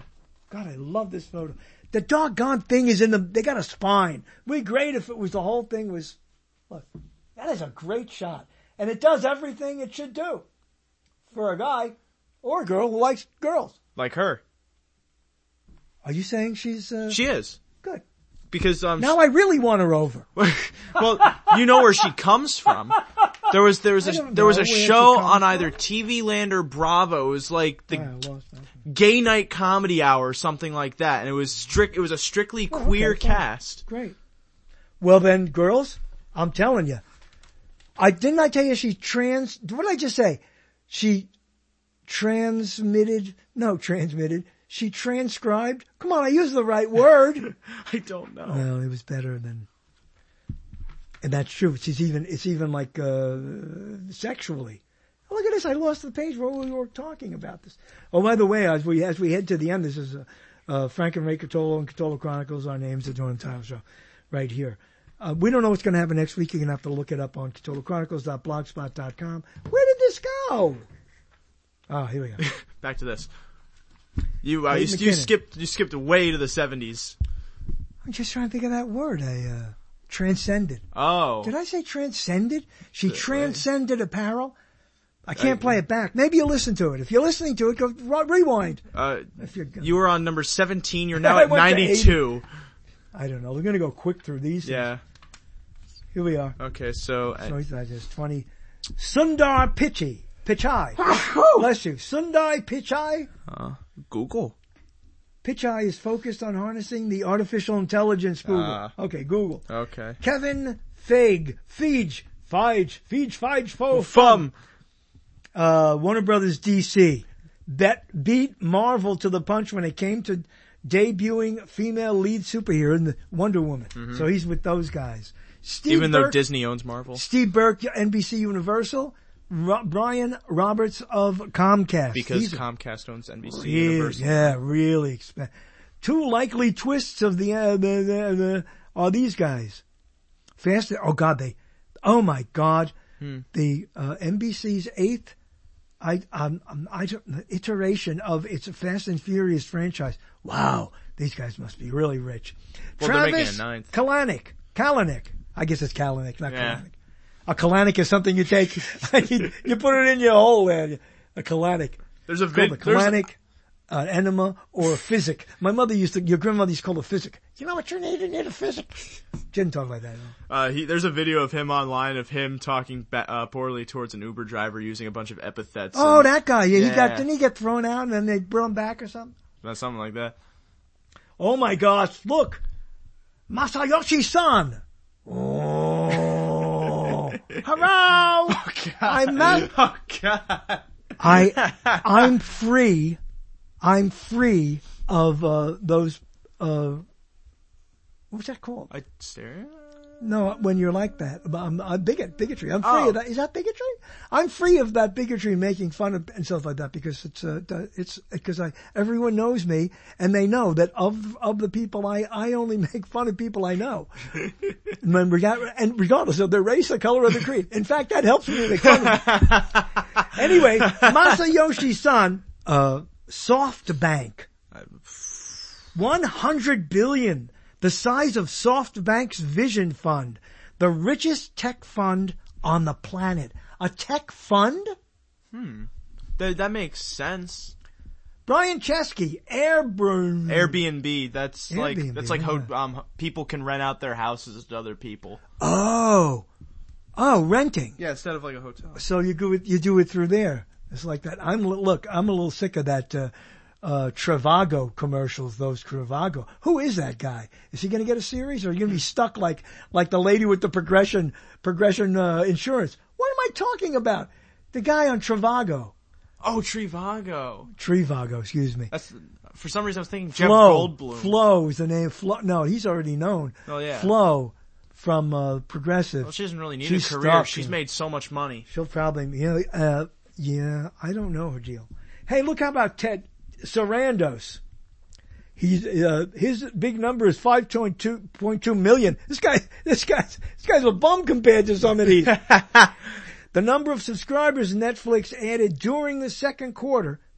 God, I love this photo. The doggone thing is they got a spine. It'd be great if it was the whole thing was, look, that is a great shot. And it does everything it should do for a guy or a girl who likes girls. Like her. Are you saying she's, She is. Good. Because, now I really want her over. Well, you know where she comes from. There was a show on either TV Land or Bravo. It was like the Gay Night Comedy Hour or something like that. And it was a strictly queer cast. Great. Well then, girls, I'm telling you. Didn't I tell you she what did I just say? She transmitted. She transcribed. Come on, I used the right word. I don't know. Well, it was better than. And that's true. It's even like, sexually. Oh, look at this. I lost the page where we were talking about this. Oh, by the way, as we head to the end, this is, Frank and Ray Cotolo and Cotolo Chronicles, our names at Doing the Title Show, right here. We don't know what's going to happen next week. You're going to have to look it up on CotoloChronicles.blogspot.com. Where did this go? Oh, here we go. Back to this. You skipped way to the 70s. I'm just trying to think of that word. Transcended. Oh. Did I say transcended? She transcended apparel. I can't play it back. Maybe you'll listen to it. If you're listening to it, go rewind. You were on number 17. You're now at 92. I don't know. We're going to go quick through these. Yeah. Here we are. Okay, so... just 20. Sundar Pichai. Bless you. Sundar Pichai. Google. Pichai is focused on harnessing the artificial intelligence. Google. Okay, Google. Okay. Kevin Feige. Warner Brothers DC. Beat Marvel to the punch when it came to debuting female lead superhero in the Wonder Woman. Mm-hmm. So he's with those guys. Even though Disney owns Marvel. Steve Burke, NBC Universal. Brian Roberts of Comcast. Because Comcast owns NBC Universal. Yeah, really expensive. Two likely twists of are these guys. Oh my God. The NBC's 8th iteration of its Fast and Furious franchise. Wow, these guys must be really rich. Well, Travis they're making a 9th. Kalanick. I guess it's Kalanick, not Kalanick. A Kalanick is something you take, you put it in your hole there. A Kalanick. There's a Kalanick, an enema, or a physic. My mother your grandmother used to call it a physic. You know what you need? You need a physic. She didn't talk like that. No. There's a video of him online of him talking poorly towards an Uber driver using a bunch of epithets. Oh, that guy. Yeah, didn't he get thrown out and then they brought him back or something? Something like that. Oh my gosh, look. Masayoshi-san. Oh. Hello. Oh God. Oh God. I'm free of those what's that called? No, when you're like that, bigotry. I'm free of that. Is that bigotry? I'm free of that bigotry, making fun of and stuff like that, because it's because everyone knows me and they know that of the people I only make fun of people I know, and regardless of their race, the color, or the creed. In fact, that helps me make fun of them. Anyway, Masayoshi-san, SoftBank, $100 billion. The size of SoftBank's Vision Fund, the richest tech fund on the planet. A tech fund? That makes sense. Brian Chesky, Airbnb. That's like how people can rent out their houses to other people. Oh, renting. Yeah, instead of like a hotel. So you do it through there. It's like that. I'm a little sick of that. Trivago commercials, those Trivago. Who is that guy? Is he going to get a series, or are you going to be stuck like the lady with the progression insurance? What am I talking about? The guy on Trivago. Oh, Trivago. Excuse me. For some reason I was thinking Jeff Goldblum. Flo is the name. No, he's already known. Oh yeah. Flo from Progressive. Well, she doesn't really need a career. She's made so much money. She'll probably, I don't know her deal. Hey, look, how about Ted Sarandos? His big number is 5.2 million. This guy's a bum compared to some of these. The number of subscribers Netflix added during the second quarter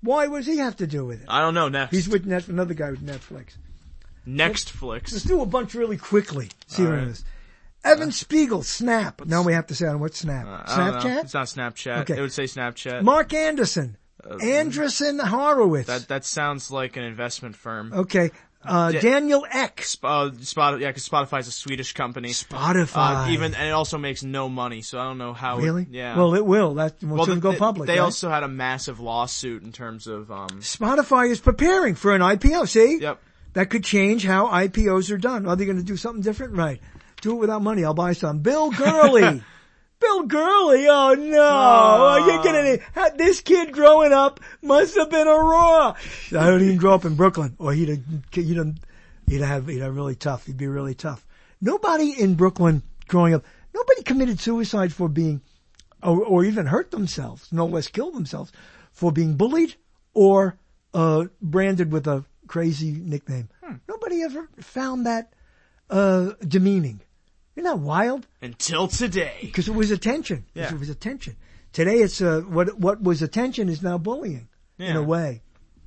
Why does he have to do with it? I don't know. Next. He's with another guy with Netflix. Netflix. Let's do a bunch really quickly. See what it is. Evan Spiegel, Snap. Now we have to say on what Snap? Snapchat? It's not Snapchat. Okay. It would say Snapchat. Mark Anderson. Andreessen Horowitz. That sounds like an investment firm. Okay. Daniel Ek. Because Spotify's a Swedish company. Spotify. And it also makes no money, so I don't know how. Really? Yeah. Well, it will. That will soon go public. They right? also had a massive lawsuit in terms of. Spotify is preparing for an IPO. See? Yep. That could change how IPOs are done. Are they going to do something different? Right. Do it without money. I'll buy some. Bill Gurley. Bill Gurley. Oh no. You're getting this kid growing up must have been a raw. I don't even grow up in Brooklyn, or he'd have really tough. He'd be really tough. Nobody in Brooklyn growing up, nobody committed suicide for being, or even hurt themselves, no less killed themselves for being bullied or, branded with a crazy nickname. Nobody ever found that, demeaning. Isn't that wild? Until today. Because it was attention. Yeah. It was attention. Today it's, what was attention is now bullying. In a way.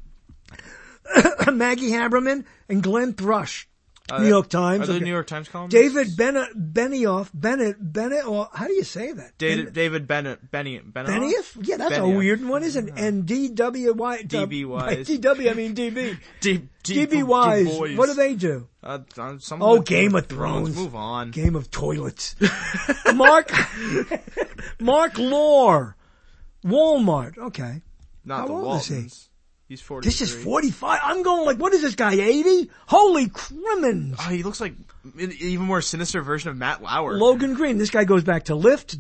Maggie Haberman and Glenn Thrush. New York Times. Are they New York Times columnists? David Bennett, or how do you say that? David Benioff? Yeah, that's a weird one, isn't it? And DB Wise. DB, I mean DB. DB Wise. What do they do? Game of Thrones. Let's move on. Game of Toilets. Mark Lore. Walmart. Okay. Not How old Waltons. is he? He's 43. This is 45. I'm going like, what is this guy, 80? Holy crimmins. Oh, he looks like an even more sinister version of Matt Lauer. Logan Green. This guy goes back to Lyft.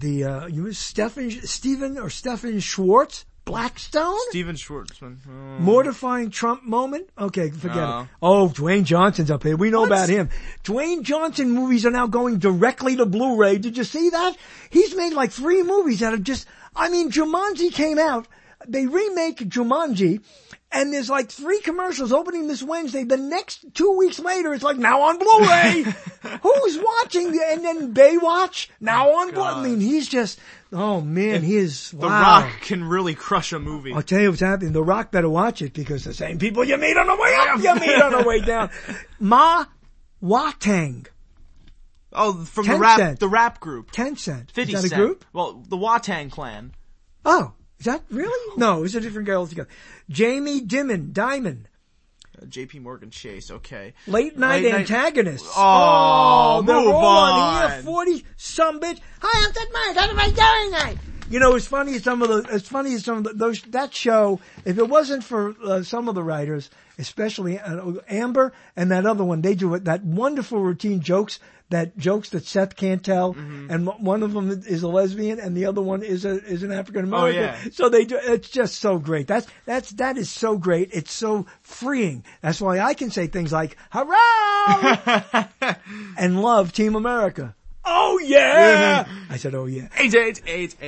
Stephen Schwartz. Blackstone? Steven Schwartzman. Mortifying Trump moment? Okay, forget it. Oh, Dwayne Johnson's up here. We know about him. Dwayne Johnson movies are now going directly to Blu-ray. Did you see that? He's made like 3 movies out of Jumanji came out. They remake Jumanji, and there's like 3 commercials opening this Wednesday. The next 2 weeks later, it's like now on Blu-ray. Who's watching? And then Baywatch now on Blu-ray. I mean, he's just, oh man, he is. The Rock can really crush a movie. I'll tell you what's happening. The Rock better watch it because the same people you meet on the way up, you meet on the way down. Ma Watang. Oh, from the rap group. Tencent. 50 Is that Cent. a group? Well, the Watang clan. Oh. Is that really? No, it's a different guy altogether. Jamie Dimon. JP Morgan Chase, okay. Late night antagonist. Oh, they're move all on. Here, 40-some bitch. Hi, I'm Ted Myers. How am I doing tonight? You know, it's funny as that show, if it wasn't for some of the writers, especially Amber and that other one, they do that wonderful routine jokes that Seth can't tell, and one of them is a lesbian and the other one is an African American. Oh, yeah. So they do, it's just so great. That is so great. It's so freeing. That's why I can say things like, hurrah! and love Team America. Oh yeah! I said, oh yeah. 8.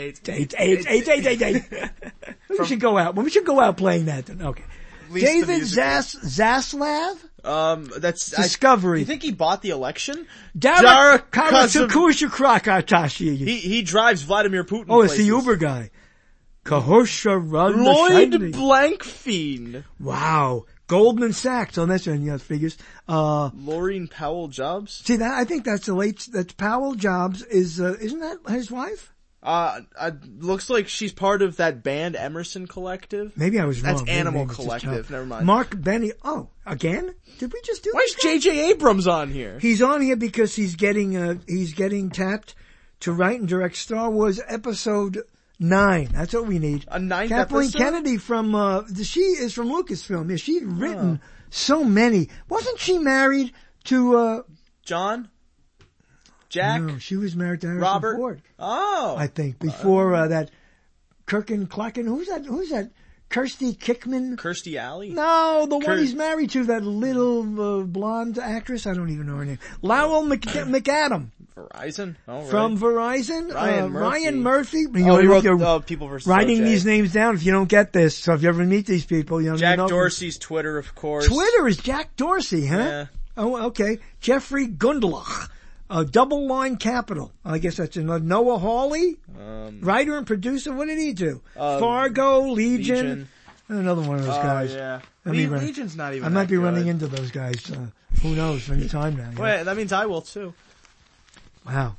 We should go out. We should go out playing that then. Okay. David Zaslav? That's Discovery. You think he bought the election? Dara Krakatashi. He drives Vladimir Putin. Oh, it's the Uber guy. Kahosha Lloyd Blankfein. Wow. Goldman Sachs. Oh, that's on your figures. Laureen Powell Jobs. See that? I think that's Powell Jobs isn't that his wife? Looks like she's part of that band Emerson Collective. Maybe I was wrong. That's Animal Collective. Never mind. Mark Benny. Oh, again? Did we just do? Why is J.J. Abrams on here? He's on here because he's getting tapped to write and direct Star Wars Episode 9. That's what we need. A 9th Kathleen episode? Kennedy she is from Lucasfilm. Yeah, she'd written so many. Wasn't she married to John? Jack? No, she was married to Harrison Robert Ford. Oh. I think before that Kirkin Klacken. Who's that? Kirsty Kickman? Kirstie Alley? No, the one he's married to, that little blonde actress. I don't even know her name. Lowell McAdam. Verizon? Oh, right. From Verizon. Ryan Murphy. He wrote People vs. Writing OJ. these names down if you don't get this. So if you ever meet these people, you know. Jack Dorsey's Twitter, of course. Twitter is Jack Dorsey, huh? Yeah. Oh, okay. Jeffrey Gundlach. Double Line Capital. I guess that's another. Noah Hawley, writer and producer. What did he do? Fargo, Legion. Another one of those guys. Yeah. Legion's not even I might that be good. running into those guys. Who knows? Any time now. Wait, that means I will too. Wow.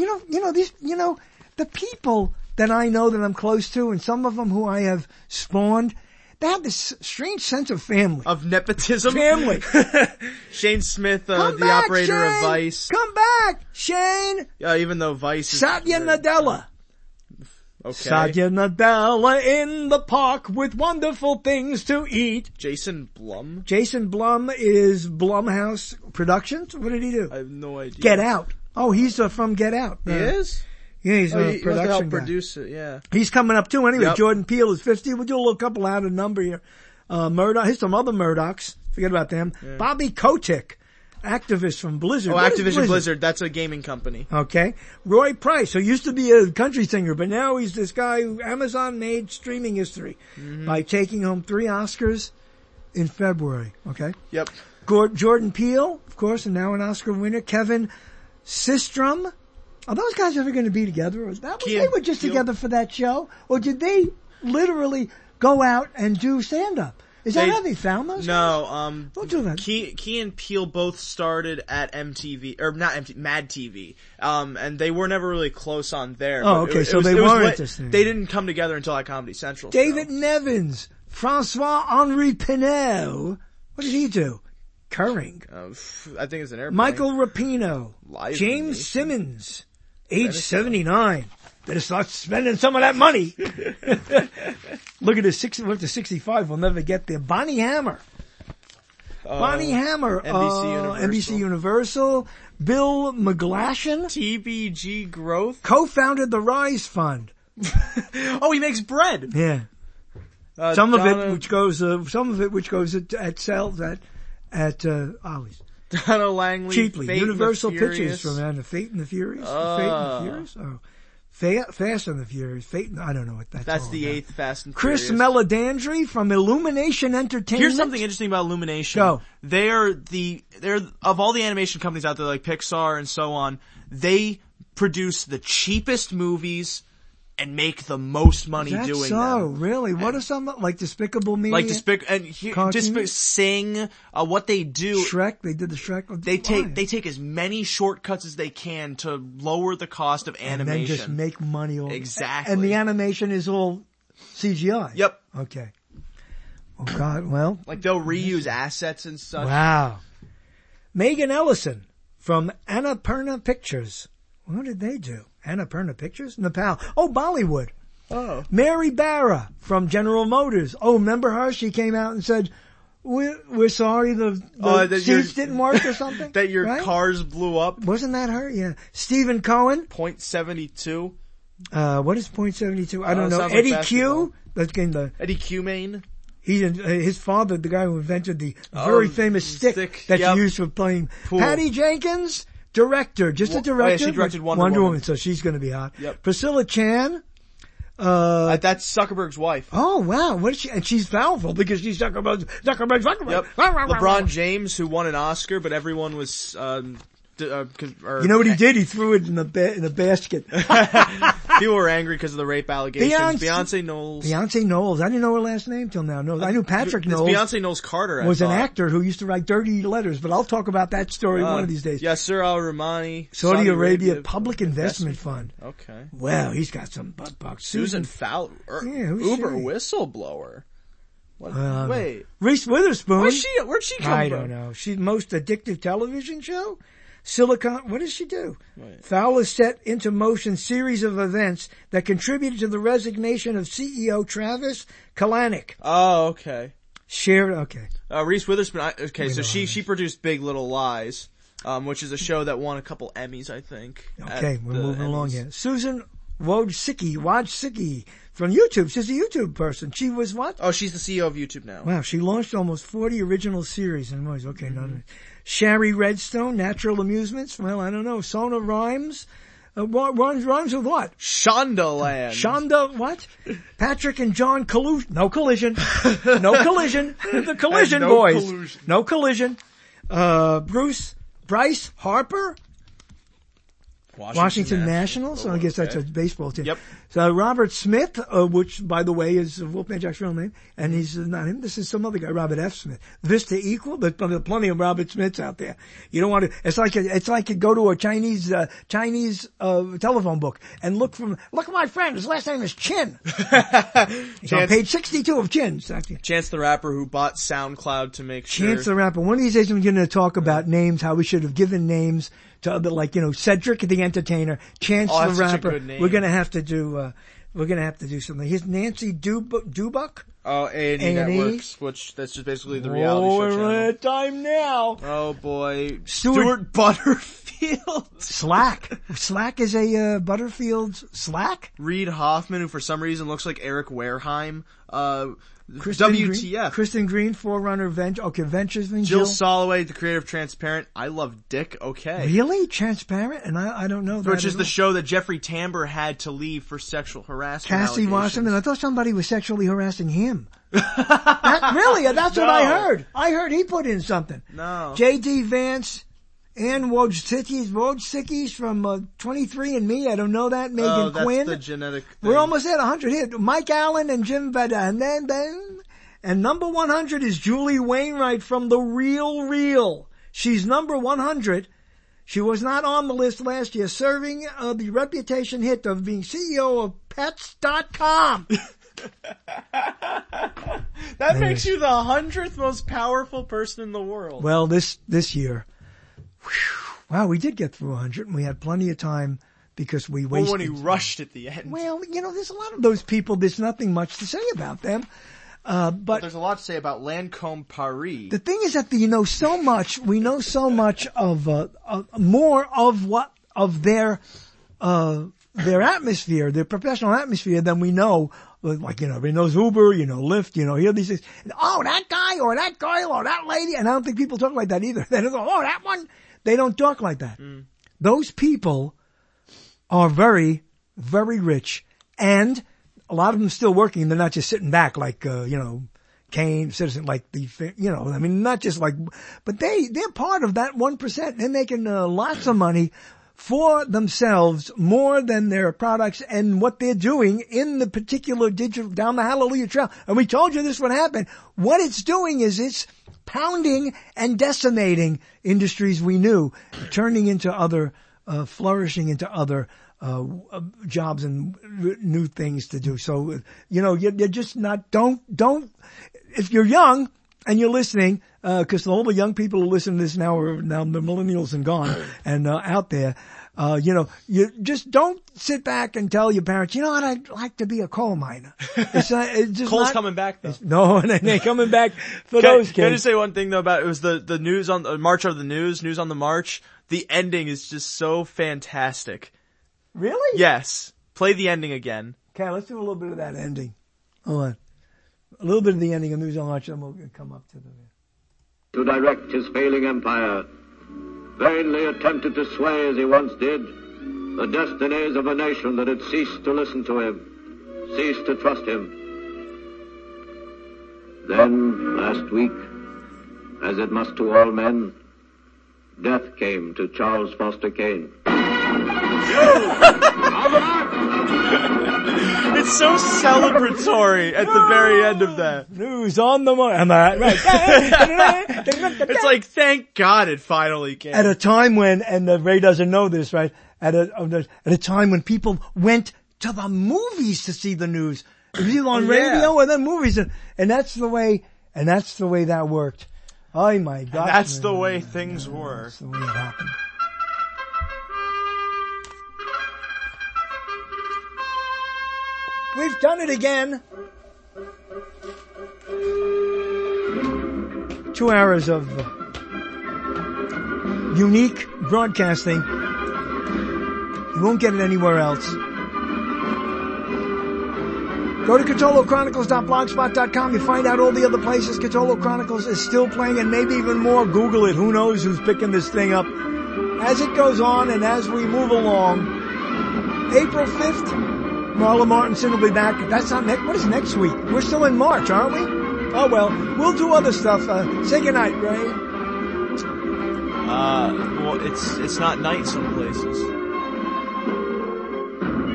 The people that I know that I'm close to, and some of them who I have spawned, they have this strange sense of family. Of nepotism? Family. Shane Smith, Come the back, operator Shane. of Vice. Come back, Shane. Yeah, even though Vice is... Satya Nadella. Okay. Satya Nadella in the park with wonderful things to eat. Jason Blum? Jason Blum is Blumhouse Productions. What did he do? I have no idea. Get Out. Oh, he's from Get Out. He is? Yeah, he's a he production helped guy. produce it, yeah. He's coming up too. Anyway, Yep. Jordan Peele is 50. We'll do a little couple out of number here. Murdoch. Here's some other Murdochs. Forget about them. Yeah. Bobby Kotick, activist from Blizzard. Oh, What is Activision Blizzard. That's a gaming company. Okay. Roy Price, who used to be a country singer, but now he's this guy who Amazon made streaming history by taking home 3 Oscars in February. Okay. Yep. Jordan Peele, of course, and now an Oscar winner. Kevin Systrom. Are those guys ever going to be together? Or they were just together for that show? Or did they literally go out and do stand-up? Is that how they found those guys? No, Don't do that. Key and Peele both started at MTV, or not MTV, Mad TV. And they were never really close on there. Oh, but okay, so was- they was weren't what- the same. They didn't come together until at Comedy Central. David Nevins. Francois-Henri Pinel. What did he do? Curring. I think it's an airplane. Michael Rapino. Live James Nation. Simmons. Age 79. Better start spending some of that money. Look at this, we're up to 65. We'll never get there. Bonnie Hammer. Bonnie Hammer. NBC Universal. Bill McGlashan. TBG Growth. Co-founded the Rise Fund. Oh, he makes bread. Yeah. Some of it which goes at sales at Ollie's. Donna Langley. Cheaply. Fate Universal and the Furious. Pictures from Fate and the Furious. Fate and the Furious? Oh. Fast and the Furious. Fate, I don't know what that's That's all the about. 8th Fast and Chris Furious. Meledandri from Illumination Entertainment. Here's something interesting about Illumination. Go. They're of all the animation companies out there like Pixar and so on, they produce the cheapest movies and make the most money That's doing so, them. really? What are some, like Despicable Me? Like Sing, what they do. Shrek, they did the Shrek. They take as many shortcuts as they can to lower the cost of animation. And then just make money. Exactly. And the animation is all CGI. Yep. Okay. Oh God, well. Like they'll reuse assets and such. Wow. Megan Ellison from Annapurna Pictures. What did they do? Annapurna Pictures? Nepal. Oh, Bollywood. Oh. Mary Barra from General Motors. Oh, remember her? She came out and said, we're sorry the seats didn't work or something? That your right? cars blew up. Wasn't that her? Yeah. Stephen Cohen. .72. What is .72? I don't know. Sounds Eddie like Q. That's getting the Eddie Q Main. His father, the guy who invented the very famous stick that's used for playing pool. Patty Jenkins. Director, just a director. Oh, yeah, she directed Wonder Woman, so she's going to be hot. Yep. Priscilla Chan. That's Zuckerberg's wife. Oh wow, what is she? And she's powerful because she's Zuckerberg. Yep. LeBron James, who won an Oscar, but everyone was. You know what he did? He threw it in the basket. People were angry because of the rape allegations. Beyonce Knowles. Beyonce Knowles. I didn't know her last name till now. No, I knew Patrick Knowles. Beyonce Knowles Carter was an actor who used to write dirty letters, but I'll talk about that story one of these days. Yasser Al-Rahmani. Saudi Arabia Public Investment Fund. Okay. Well, he's got some butt bucks. Susan Fowler. Yeah, Uber whistleblower. Wait. Reese Witherspoon. Where'd she come from? I don't know. She's most addictive television show? Silicon, what does she do? Wait. Fowler set into motion series of events that contributed to the resignation of CEO Travis Kalanick. Oh, okay. Reese Witherspoon. So she produced Big Little Lies, which is a show that won a couple Emmys, I think. Okay, we're moving along here. Susan Wojcicki from YouTube. She's a YouTube person. She was what? Oh, she's the CEO of YouTube now. Wow, she launched almost 40 original series and movies. Okay, none. Shari Redstone, Natural Amusements. Well, I don't know. Sona Rhymes. Rhymes with what? Shondaland. Shonda what? Patrick and John collusion. No collision. No collision. The collision boys. Collusion. No collision. Bryce Harper. Washington Nationals. So I guess that's a baseball team. Yep. So Robert Smith, which by the way is Wolfman Jack's real name, and he's not him. This is some other guy, Robert F. Smith. Vista Equal. There's plenty of Robert Smiths out there. You don't want to. It's like you go to a Chinese telephone book and look at my friend. His last name is Chin. He's on page 62 of Chin. Chance the Rapper, who bought SoundCloud to make sure. Chance the Rapper. One of these days I'm going to talk about names, how we should have given names to other, like, Cedric the Entertainer, Chance the Rapper. We're going to have to do something. Here's Nancy Dubuck. Oh, A&E Networks, which that's just basically the reality show channel. We're at time now. Oh boy. Stuart Butterfield. Slack. Slack is a, Butterfield's Slack? Reed Hoffman, who for some reason looks like Eric Wareheim. WTF. Kristen Green, Forerunner, Ventures. Jill Soloway, the creator of Transparent. I love Dick. Okay. Really? Transparent? And I don't know that. Which is the show that Jeffrey Tambor had to leave for sexual harassment. Cassie Wasserman. I thought somebody was sexually harassing him. Really? That's what I heard. I heard he put in something. No. J.D. Vance. Ann Wojcicki from 23andMe. I don't know that. Megan Quinn. That's the genetic thing. We're almost at 100 here. Mike Allen and Jim Veda. And number 100 is Julie Wainwright from The Real. She's number 100. She was not on the list last year, serving the reputation hit of being CEO of Pets.com. That makes you the 100th most powerful person in the world. Well, this year. Wow, we did get through 100, and we had plenty of time because we wasted. Well, when he rushed at the end. Well, there's a lot of those people. There's nothing much to say about them. But there's a lot to say about Lancôme Paris. The thing is that we know so much of more of their atmosphere, their professional atmosphere, than we know. Like, everybody knows Uber, Lyft, hear these things. Oh, that guy or that girl or that lady. And I don't think people talk like that either. They don't go, oh, that one. They don't talk like that. Mm. Those people are very, very rich, and a lot of them still working. They're not just sitting back like, Kane, Citizen, like not just like, but they're part of that 1%. They're making lots of money for themselves, more than their products and what they're doing in the particular digital, down the Hallelujah Trail. And we told you this would happen. What it's doing is it's pounding and decimating industries we knew, turning into other, flourishing into other, jobs and new things to do. So, you're just not, don't, if you're young and you're listening, cause all the young people who listen to this now are now the millennials and gone and, out there, you just don't sit back and tell your parents, you know what, I'd like to be a coal miner. It's just Coal's coming back though. No, and they ain't coming back for those kids. Can I just say one thing though about, it was the news on the March of the News on the March. The ending is just so fantastic. Really? Yes. Play the ending again. Okay, let's do a little bit of that ending. Hold on. A little bit of the ending of News on March, and we'll come up to the... To direct his failing empire, vainly attempted to sway as he once did the destinies of a nation that had ceased to listen to him, ceased to trust him. Then, last week, as it must to all men, death came to Charles Foster Kane. It's so celebratory at the very end of that. News on the March. Am I right? It's like, thank God it finally came. At a time when, and Ray doesn't know this, right? At a time when people went to the movies to see the news. It was either on radio or then movies, and that's the way that worked. Oh my God. That's the way things were. That's the way it happened. We've done it again. 2 hours of unique broadcasting. You won't get it anywhere else. Go to CatoloChronicles.blogspot.com. You find out all the other places. Catolo Chronicles is still playing, and maybe even more. Google it. Who knows who's picking this thing up. As it goes on and as we move along, April 5th, Marla Martinson will be back. That's not next. What is next week? We're still in March, aren't we? Oh well, we'll do other stuff. Say goodnight, Ray. Well, it's not night some places.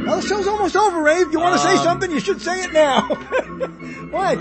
Well, the show's almost over, Ray. If you want to say something, you should say it now. What?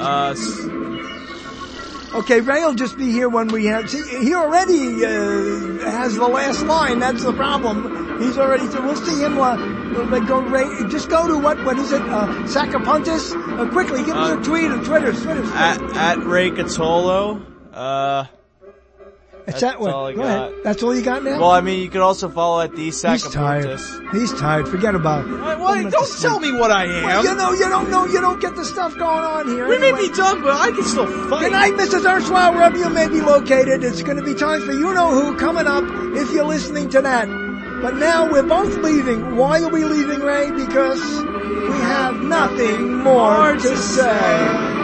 Okay, Ray will just be here when we have... See, he already has the last line. That's the problem. He's already... We'll see him... Ray, just go to what is it? Sacapuntus? Quickly, give us a tweet on Twitter. At Ray Catolo. That's all I got. Ahead. That's all you got now? Well, I mean, you could also follow at the Sacapuntus. He's tired. Forget about it. Don't tell me what I am. Well, you don't know. You don't get the stuff going on here. We may be done, but I can still fight. Good night, Mrs. Erstwhile, wherever you may be located. It's going to be time for you-know-who coming up if you're listening to that. But now we're both leaving. Why are we leaving, Ray? Because we have nothing more to say.